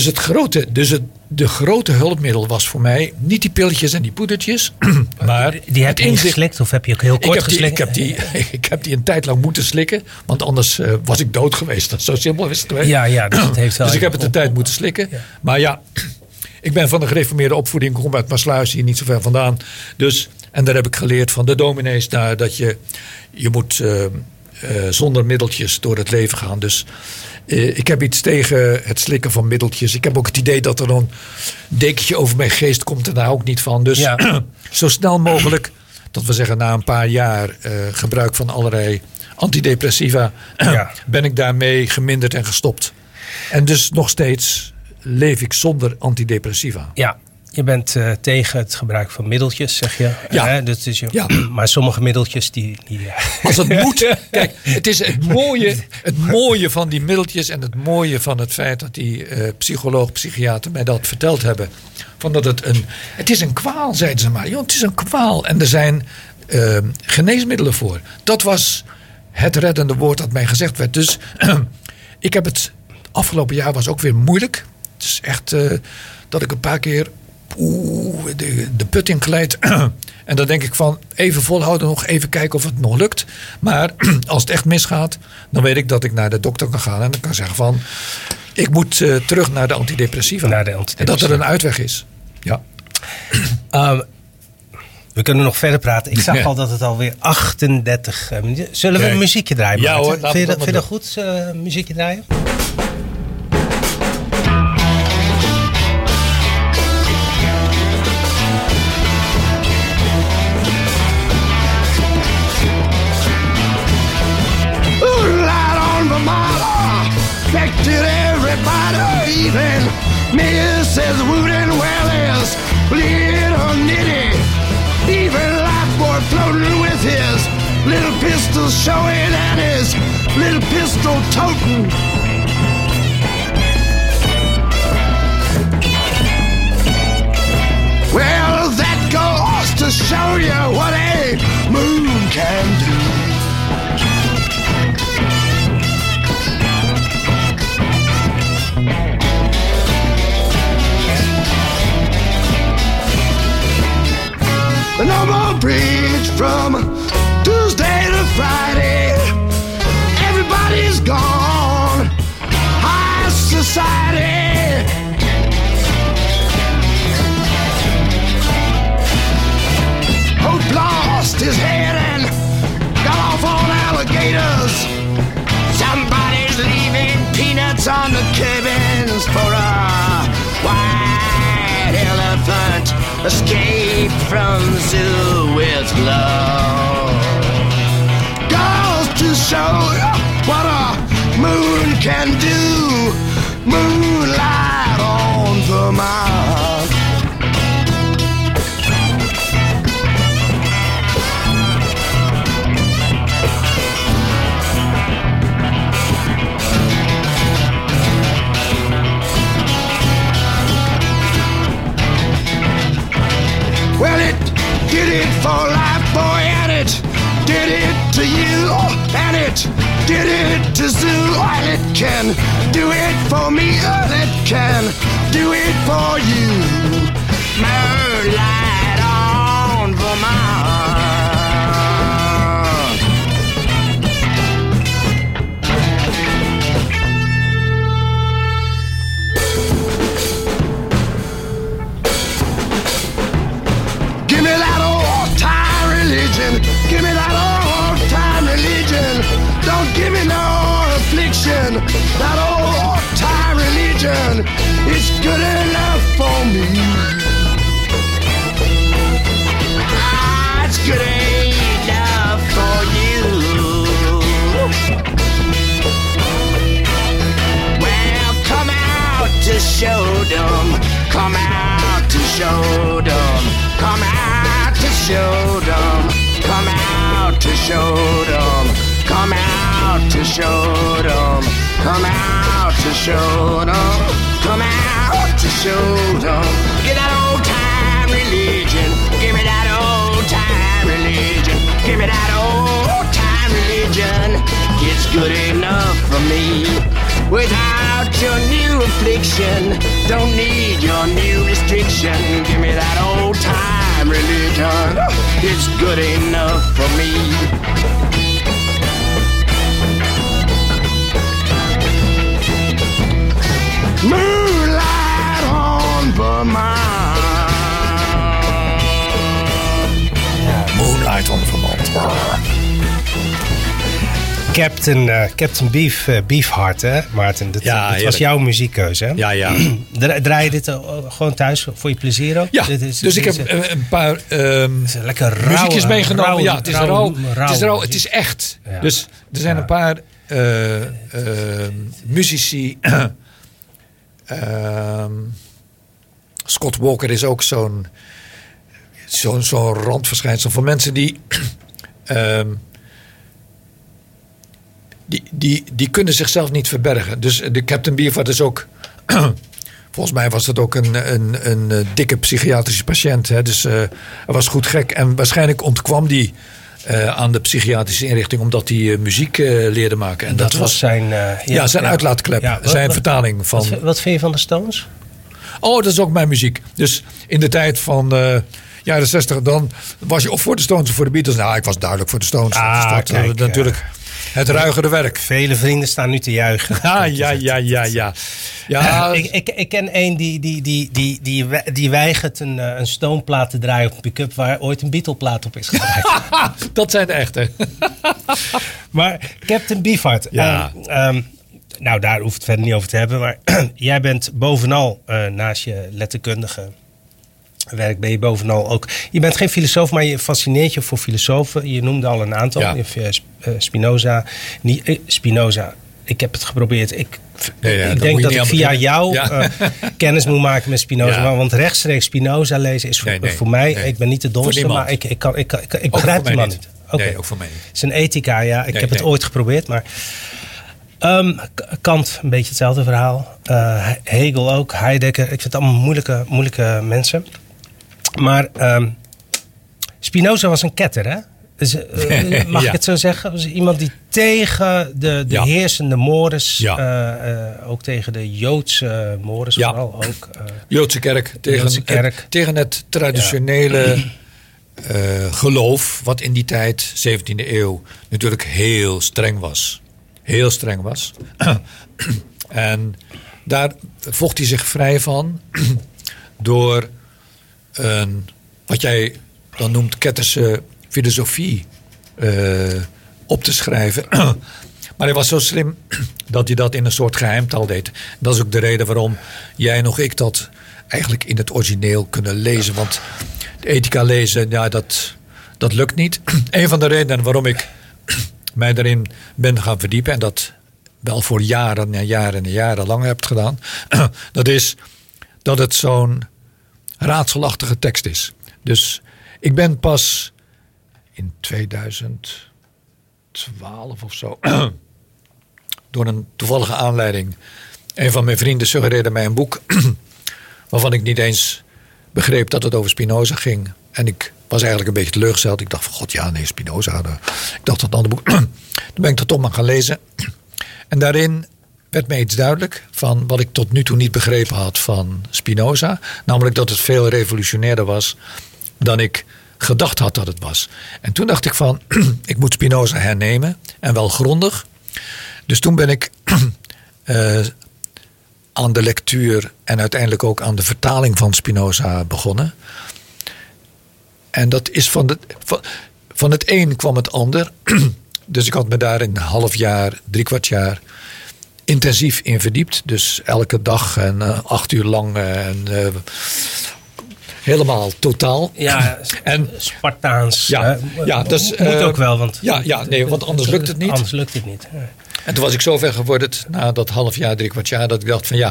de grote hulpmiddel was voor mij niet die pilletjes en die poedertjes, maar die heb je geslikt of heb je ook heel kort geslikt? Ik heb die een tijd lang moeten slikken, want anders was ik dood geweest. Zo simpel is het geweest. Ja, dus het heeft wel. Dus ik heb het een tijd moeten slikken. Ja. Maar ja, ik ben van de gereformeerde opvoeding, kom uit Maasluis, hier niet zo ver vandaan. Dus, en daar heb ik geleerd van de dominees daar dat je moet zonder middeltjes door het leven gaan. Dus ik heb iets tegen het slikken van middeltjes. Ik heb ook het idee dat er een dekentje over mijn geest komt en daar hou ik niet van. Dus zo snel mogelijk, dat we zeggen na een paar jaar gebruik van allerlei antidepressiva, ben ik daarmee geminderd en gestopt. En dus nog steeds leef ik zonder antidepressiva. Ja. Je bent tegen het gebruik van middeltjes, zeg je. Ja. Dat is maar sommige middeltjes die als het moet. Kijk, het is het mooie van die middeltjes en het mooie van het feit dat die psycholoog, psychiater mij dat verteld hebben. Van dat het is een kwaal, zeiden ze maar. Het is een kwaal. En er zijn geneesmiddelen voor. Dat was het reddende woord dat mij gezegd werd. Dus ik heb het afgelopen jaar was ook weer moeilijk. Het is echt dat ik een paar keer de put in glijdt. En dan denk ik van even volhouden, nog even kijken of het nog lukt. Maar als het echt misgaat, dan weet ik dat ik naar de dokter kan gaan. En dan kan zeggen van, ik moet terug naar de antidepressiva. En dat er een uitweg is. Ja. We kunnen nog verder praten. Ik zag al dat het alweer 38 minuten. Zullen we een muziekje draaien? Ja hoor. Vind je dat goed, muziekje draaien? Even Mrs. Wooden Wells, little Nitty, even Lifeboy floating with his little pistol showing and his little pistol toting. Well, that goes to show you what a moon can do. No more bridge from Tuesday to Friday. Everybody's gone. High society. Hope lost his head and got off on alligators. Somebody's leaving peanuts on the cabins for a white elephant. Escape from the zoo with love. Goes to show what a moon can do. Moonlight on the Mars. for life, boy, and it did it to you, and it did it to Zoo, and it can do it for me, and it can do it for you. Moonlight on Vermont. Give me that old-time religion. Give me that old-time religion. Don't give me no affliction. That old-time religion is good enough for me. It's good enough for you. Well, come out to show them. Come out to show them. Come out to show them. Come out to show them. Come out to show them. Come out to show them. Come out to show them. Get that old time religion. Give me that old time religion. Give me that old time religion. It's good enough for me. Without your new affliction, don't need your new restriction. Give me that old time religion. It's good enough for me. Moonlight on Vermont. Moonlight on Vermont. Captain Beefheart, hè, Maarten? Dat was jouw muziekkeuze, hè? Ja. Draai je dit gewoon thuis voor je plezier ook? Ja, dus ik heb een paar lekker rauw, muziekjes meegenomen. Ja, het is rauw. Het is echt. Ja. Dus er zijn een paar muzici. Scott Walker is ook zo'n randverschijnsel van mensen die... Die kunnen zichzelf niet verbergen. Dus de Captain Beefheart is ook... volgens mij was het ook een dikke psychiatrische patiënt. Hè? Dus hij was goed gek. En waarschijnlijk ontkwam die aan de psychiatrische inrichting... omdat hij muziek leerde maken. En dat was zijn uitlaatklep. Ja, zijn vertaling van... Wat vind je van de Stones? Oh, dat is ook mijn muziek. Dus in de tijd van... jaren 60, dan was je of voor de Stones of voor de Beatles. Nou, ik was duidelijk voor de Stones. Kijk, natuurlijk... Het ruigere werk. Vele vrienden staan nu te juichen. Ja. Ik ken één die weigert een Stone-plaat te draaien op een pick-up... waar ooit een Beatle-plaat op is gedraaid. Dat zijn de echte. Maar Captain Beefheart... Ja. Nou, daar hoeft het verder niet over te hebben. Maar jij bent bovenal, naast je letterkundige... werk ben je bovenal ook... Je bent geen filosoof, maar je fascineert je voor filosofen. Je noemde al een aantal. Ja. Spinoza. Spinoza. Ik heb het geprobeerd. Ik denk dat ik via jou kennis moet maken met Spinoza. Ja. Want rechtstreeks Spinoza lezen is voor mij... Nee. Ik ben niet de domste, maar ik begrijp de man niet. Okay. Nee, ook voor mij niet. Het is een ethica, ja. Ik heb het ooit geprobeerd, maar... Kant, een beetje hetzelfde verhaal. Hegel ook, Heidegger. Ik vind het allemaal moeilijke mensen. Maar Spinoza was een ketter, hè? Dus, mag ik het zo zeggen? Was iemand die tegen de heersende mores... ook tegen de Joodse mores vooral ook... Joodse kerk. Tegen het traditionele geloof... wat in die tijd, 17e eeuw... natuurlijk heel streng was. Heel streng was. En daar vocht hij zich vrij van... door wat jij dan noemt ketterse filosofie op te schrijven. Maar hij was zo slim dat hij dat in een soort geheimtaal deed. Dat is ook de reden waarom jij en ik dat eigenlijk in het origineel kunnen lezen. Want de ethica lezen, dat lukt niet. Een van de redenen waarom ik mij daarin ben gaan verdiepen... en dat wel voor jaren en jaren lang heb gedaan... dat is dat het zo'n raadselachtige tekst is. Dus ik ben pas in 2012 of zo... door een toevallige aanleiding... een van mijn vrienden suggereerde mij een boek... waarvan ik niet eens begreep dat het over Spinoza ging. En ik was eigenlijk een beetje teleurgesteld. Ik dacht van god, ja, nee, Spinoza. Ik dacht dat ander boek. Toen ben ik dat toch maar gaan lezen. En daarin werd mij iets duidelijk van wat ik tot nu toe niet begrepen had van Spinoza. Namelijk dat het veel revolutionairder was dan ik gedacht had dat het was. En toen dacht ik van, ik moet Spinoza hernemen. En wel grondig. Dus toen ben ik aan de lectuur en uiteindelijk ook aan de vertaling van Spinoza begonnen. En dat is van het een kwam het ander. Dus ik had me daar een half jaar, 3/4 jaar intensief in verdiept. Dus elke dag en 8 uur lang en helemaal totaal. Ja, en Spartaans. Ja, dus, moet ook wel. Want, want anders lukt het niet. Anders lukt het niet. Ja. En toen was ik zo ver geworden na dat half jaar, 3/4 jaar, dat ik dacht van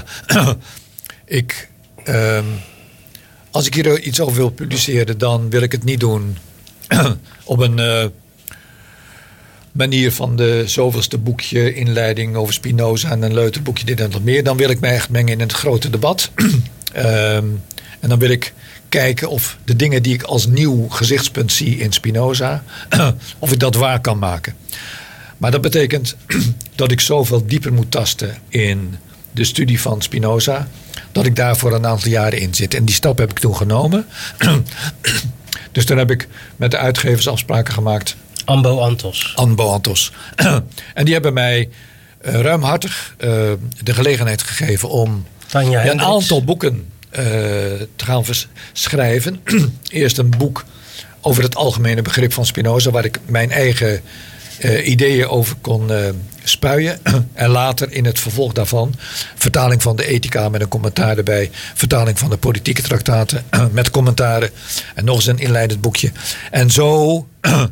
als ik hier iets over wil publiceren, dan wil ik het niet doen op een manier van de zoveelste boekje inleiding over Spinoza en een leuterboekje dit en dat meer. Dan wil ik mij echt mengen in het grote debat. En dan wil ik kijken of de dingen die ik als nieuw gezichtspunt zie in Spinoza, of ik dat waar kan maken. Maar dat betekent dat ik zoveel dieper moet tasten in de studie van Spinoza, dat ik daar voor een aantal jaren in zit. En die stap heb ik toen genomen. Dus toen heb ik met de uitgevers afspraken gemaakt. Ambo Anthos. En die hebben mij ruimhartig de gelegenheid gegeven om een aantal boeken te gaan schrijven. Eerst een boek over het algemene begrip van Spinoza, waar ik mijn eigen ideeën over kon spuien. En later in het vervolg daarvan vertaling van de ethica met een commentaar erbij. Vertaling van de politieke traktaten met commentaren. En nog eens een inleidend boekje. En zo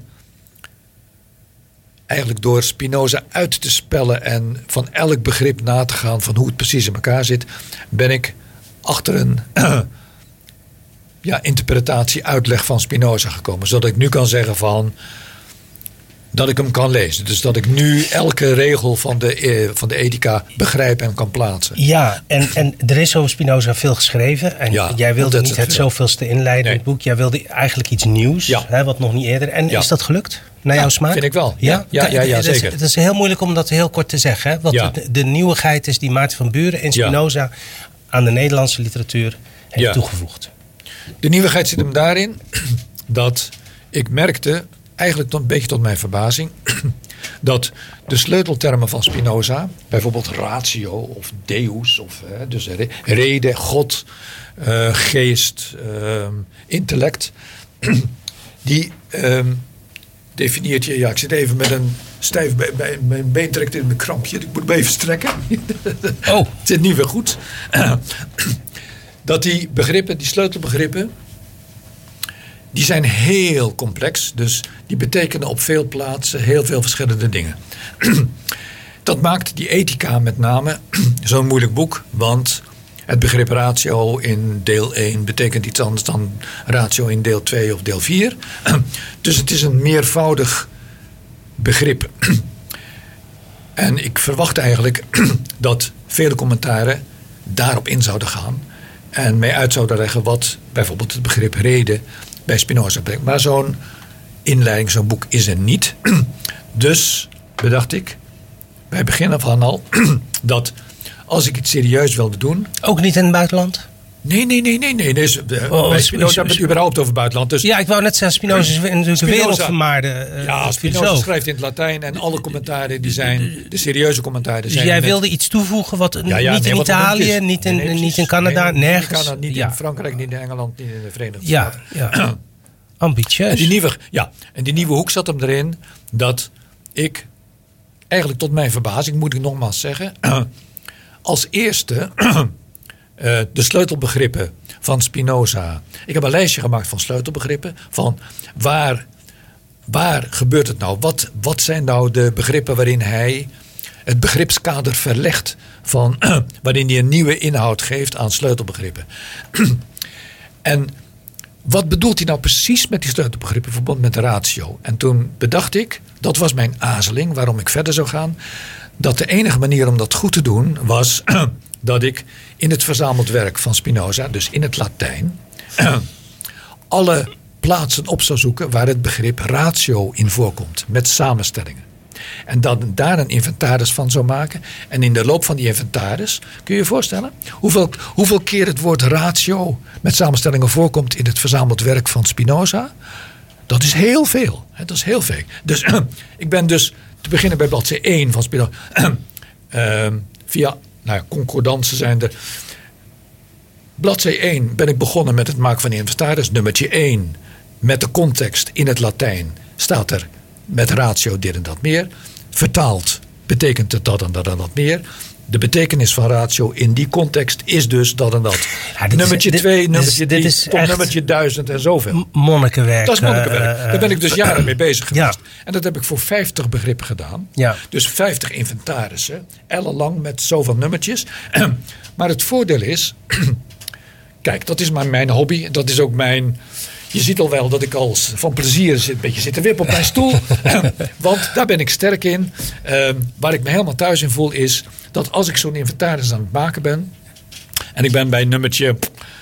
eigenlijk door Spinoza uit te spellen en van elk begrip na te gaan van hoe het precies in elkaar zit, ben ik achter een interpretatie, uitleg van Spinoza gekomen. Zodat ik nu kan zeggen van dat ik hem kan lezen. Dus dat ik nu elke regel van de ethica begrijp en kan plaatsen. Ja, en er is over Spinoza veel geschreven. En jij wilde niet het zoveelste inleidend boek. Jij wilde eigenlijk iets nieuws, wat nog niet eerder. En is dat gelukt? Naar jouw smaak? Vind ik wel. Ja, zeker. Het is heel moeilijk om dat heel kort te zeggen. Hè? Wat de nieuwigheid is die Maarten van Buren en Spinoza aan de Nederlandse literatuur heeft toegevoegd. De nieuwigheid zit hem daarin dat ik merkte, eigenlijk een beetje tot mijn verbazing, dat de sleuteltermen van Spinoza, bijvoorbeeld ratio of deus, of dus rede, God, geest, intellect, die definieert je. Ja, ik zit even met een stijf bij mijn been trekt in mijn krampje. Ik moet me even strekken. Oh, het zit niet weer goed. Dat die begrippen, die sleutelbegrippen, die zijn heel complex. Dus die betekenen op veel plaatsen heel veel verschillende dingen. Dat maakt die ethica met name zo'n moeilijk boek. Want het begrip ratio in deel 1 betekent iets anders dan ratio in deel 2 of deel 4. Dus het is een meervoudig begrip. En ik verwacht eigenlijk dat vele commentaren daarop in zouden gaan. En mij uit zouden leggen wat bijvoorbeeld het begrip reden bij Spinoza brengt. Maar zo'n inleiding, zo'n boek is er niet. Dus bedacht ik bij begin af aan al dat als ik iets serieus wilde doen. Ook niet in het buitenland? Nee. Bij Spinoza hebben we het überhaupt over het buitenland. Dus ja, ik wou net zeggen, Spinoza is natuurlijk een wereldvermaarde Spinoza schrijft in het Latijn en alle commentaren die zijn, de serieuze commentaren dus zijn. Jij wilde iets toevoegen wat niet in Italië, niet in Canada, nergens? Niet in Frankrijk, niet in Engeland, niet in de Verenigde Staten. Ja. Ambitieus. En die nieuwe hoek zat hem erin dat ik eigenlijk tot mijn verbazing, moet ik nogmaals zeggen, als eerste de sleutelbegrippen van Spinoza. Ik heb een lijstje gemaakt van sleutelbegrippen. Van waar gebeurt het nou? Wat zijn nou de begrippen waarin hij het begripskader verlegt van waarin hij een nieuwe inhoud geeft aan sleutelbegrippen. En wat bedoelt hij nou precies met die sleutelbegrippen in verband met de ratio? En toen bedacht ik, dat was mijn aarzeling waarom ik verder zou gaan, dat de enige manier om dat goed te doen was dat ik in het verzameld werk van Spinoza, dus in het Latijn, alle plaatsen op zou zoeken waar het begrip ratio in voorkomt. Met samenstellingen. En dan daar een inventaris van zou maken. En in de loop van die inventaris, kun je je voorstellen hoeveel keer het woord ratio met samenstellingen voorkomt in het verzameld werk van Spinoza? Dat is heel veel. Dat is heel veel. Dus ik ben dus te beginnen bij bladzij 1 van Spinoza. Via concordansen zijn er. Bladzij 1 ben ik begonnen met het maken van een inventaris. Nummertje 1 met de context in het Latijn staat er met ratio dit en dat meer. Vertaald betekent het dat en dat en dat meer. De betekenis van ratio in die context is dus dat en dat. Ja, nummertje 2, nummertje 3, tot nummertje 1000 en zoveel. Monnikenwerk. Dat is monnikenwerk. Daar ben ik dus jaren mee bezig geweest. Ja. En dat heb ik voor 50 begrippen gedaan. Ja. Dus 50 inventarissen. Ellenlang met zoveel nummertjes. Maar het voordeel is... Kijk, dat is maar mijn hobby. Dat is ook mijn... Je ziet al wel dat ik al van plezier een beetje zit te wippen op mijn stoel. Want daar ben ik sterk in. Waar ik me helemaal thuis in voel is... dat als ik zo'n inventaris aan het maken ben... en ik ben bij nummertje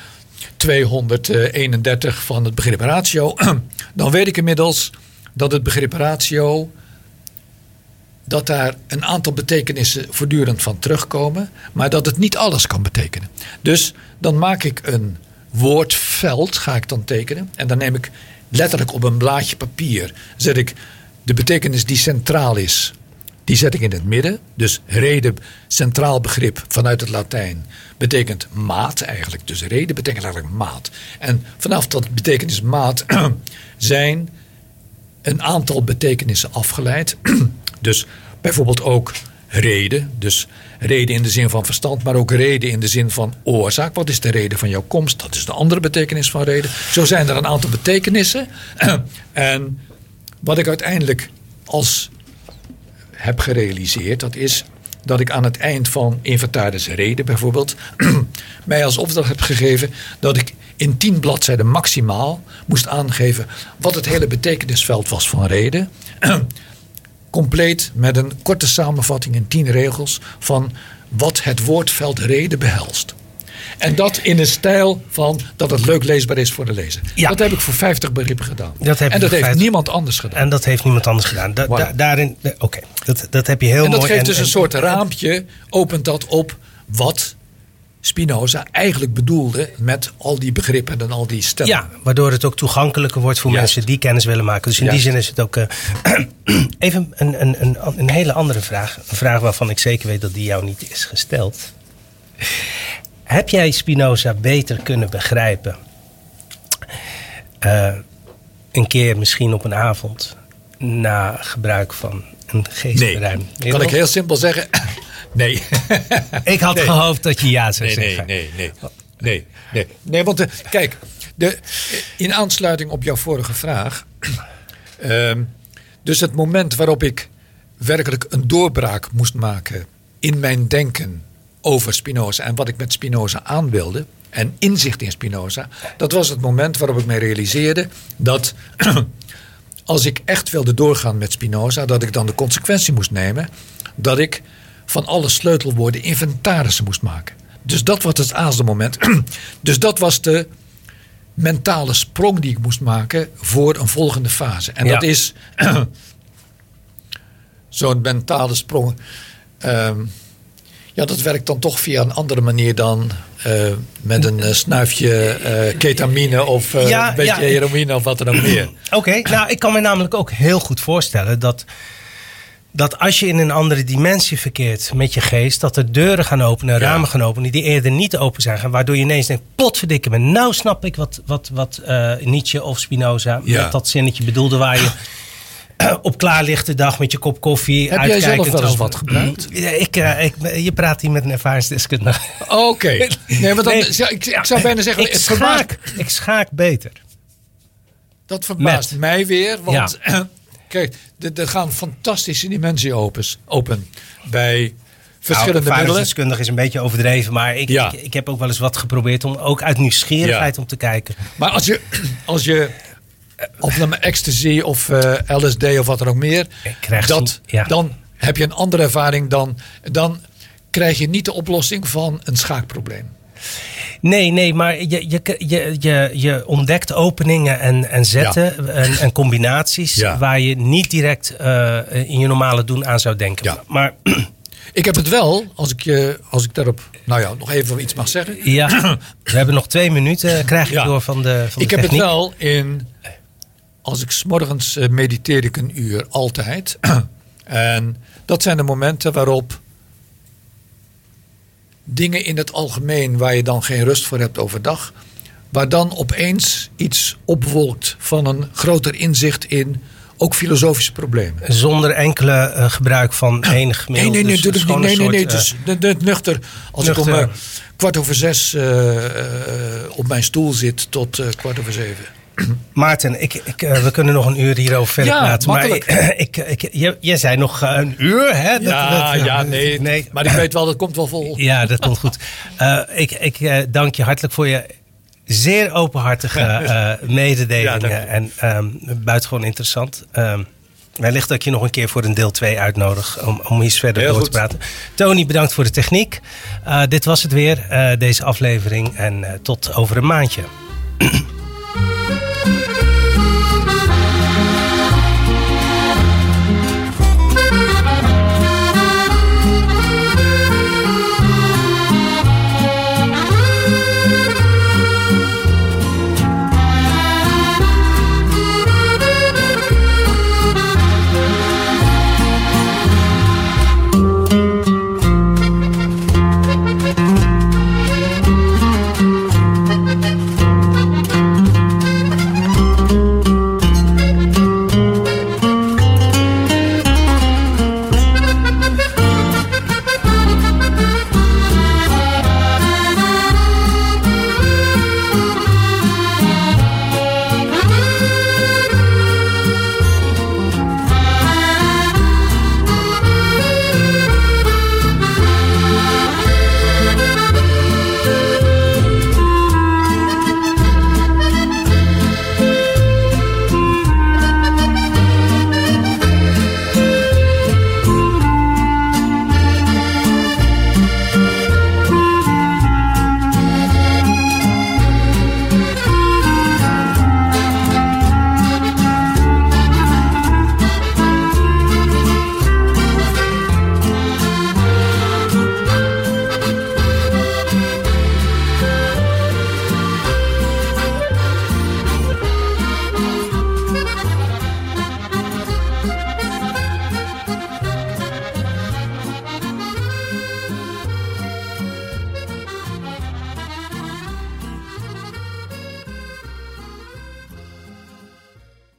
231 van het begrip ratio... dan weet ik inmiddels dat het begrip ratio... dat daar een aantal betekenissen voortdurend van terugkomen... maar dat het niet alles kan betekenen. Dus dan maak ik een woordveld, ga ik dan tekenen... en dan neem ik letterlijk op een blaadje papier... zet ik de betekenis die centraal is... die zet ik in het midden. Dus reden, centraal begrip vanuit het Latijn... betekent maat eigenlijk. Dus reden betekent eigenlijk maat. En vanaf dat betekenis maat... zijn een aantal betekenissen afgeleid... Dus bijvoorbeeld ook reden. Dus reden in de zin van verstand, maar ook reden in de zin van oorzaak. Wat is de reden van jouw komst? Dat is de andere betekenis van reden. Zo zijn er een aantal betekenissen. En wat ik uiteindelijk heb gerealiseerd, dat is dat ik aan het eind van inventaris reden bijvoorbeeld... mij als opdracht heb gegeven dat ik in 10 bladzijden maximaal moest aangeven... wat het hele betekenisveld was van reden... compleet met een korte samenvatting in 10 regels... van wat het woordveld reden behelst. En dat in een stijl van dat het leuk leesbaar is voor de lezer. Ja. Dat heb ik voor 50 begrippen gedaan. Dat heeft niemand anders gedaan. En dat heeft niemand anders gedaan. Daarin, oké. Dat heb je heel mooi. En dat geeft dus een soort raampje, opent dat op wat... Spinoza eigenlijk bedoelde met al die begrippen en al die stellen. Ja, waardoor het ook toegankelijker wordt voor mensen die kennis willen maken. Dus in die zin is het ook... even een hele andere vraag. Een vraag waarvan ik zeker weet dat die jou niet is gesteld. Heb jij Spinoza beter kunnen begrijpen? Een keer misschien op een avond... na gebruik van een geestverruiming? Nee, kan ik heel simpel zeggen... Nee. Ik had gehoopt dat je ja zou zeggen. Nee, want kijk, in aansluiting op jouw vorige vraag... dus het moment waarop ik werkelijk een doorbraak moest maken... in mijn denken over Spinoza en wat ik met Spinoza aan wilde... en inzicht in Spinoza... dat was het moment waarop ik mij realiseerde... dat als ik echt wilde doorgaan met Spinoza... dat ik dan de consequentie moest nemen... dat ik... van alle sleutelwoorden inventarissen moest maken. Dus dat was het eerste moment. Dus dat was de mentale sprong die ik moest maken voor een volgende fase. En dat is zo'n mentale sprong. Dat werkt dan toch via een andere manier dan met een snuifje ketamine of een beetje heroïne of wat dan ook meer. Oké, nou ik kan me namelijk ook heel goed voorstellen dat als je in een andere dimensie verkeert met je geest... dat er deuren gaan openen, ramen gaan openen... die eerder niet open zijn gaan. Waardoor je ineens denkt, potverdikke me. Nou snap ik wat Nietzsche of Spinoza... met dat zinnetje bedoelde waar je... op klaarlichte dag met je kop koffie... Heb jij zelf wel eens wat gebruikt? Je praat hier met een ervaringsdeskundige. Oké. Nee, maar dan, ik zou bijna zeggen... Ik schaak beter. Dat verbaast mij weer, want... Kijk, er gaan fantastische dimensies open bij verschillende middelen. Ervaringsdeskundige is een beetje overdreven, maar ik heb ook wel eens wat geprobeerd om ook uit nieuwsgierigheid om te kijken. Maar als je of naar ecstasy of LSD of wat dan ook meer, dan heb je een andere ervaring. Dan krijg je niet de oplossing van een schaakprobleem. Nee, maar je ontdekt openingen en zetten en combinaties waar je niet direct in je normale doen aan zou denken. Ja. Maar ik heb het wel, als ik daarop nog even iets mag zeggen. Ja, we hebben nog 2 minuten, krijg ik door van de Ik techniek. heb het wel als ik 's morgens mediteer ik een uur, altijd. En dat zijn de momenten waarop dingen in het algemeen waar je dan geen rust voor hebt overdag, waar dan opeens iets opwolkt van een groter inzicht in ook filosofische problemen. Zonder enkele gebruik van enig middel. Nee, natuurlijk niet. Nee. Dus Dus nuchter. Als ik om 6:15 op mijn stoel zit tot 6:15. Maarten, we kunnen nog een uur hierover verder praten. Makkelijk. Maar jij zei nog een uur, hè? Nee. Maar ik weet wel, dat komt wel vol. Ja, dat komt goed. Ik dank je hartelijk voor je zeer openhartige mededelingen. En buitengewoon interessant. Wellicht dat ik je nog een keer voor een deel 2 uitnodig om iets verder door te praten. Tony, bedankt voor de techniek. Dit was het weer, deze aflevering. En tot over een maandje.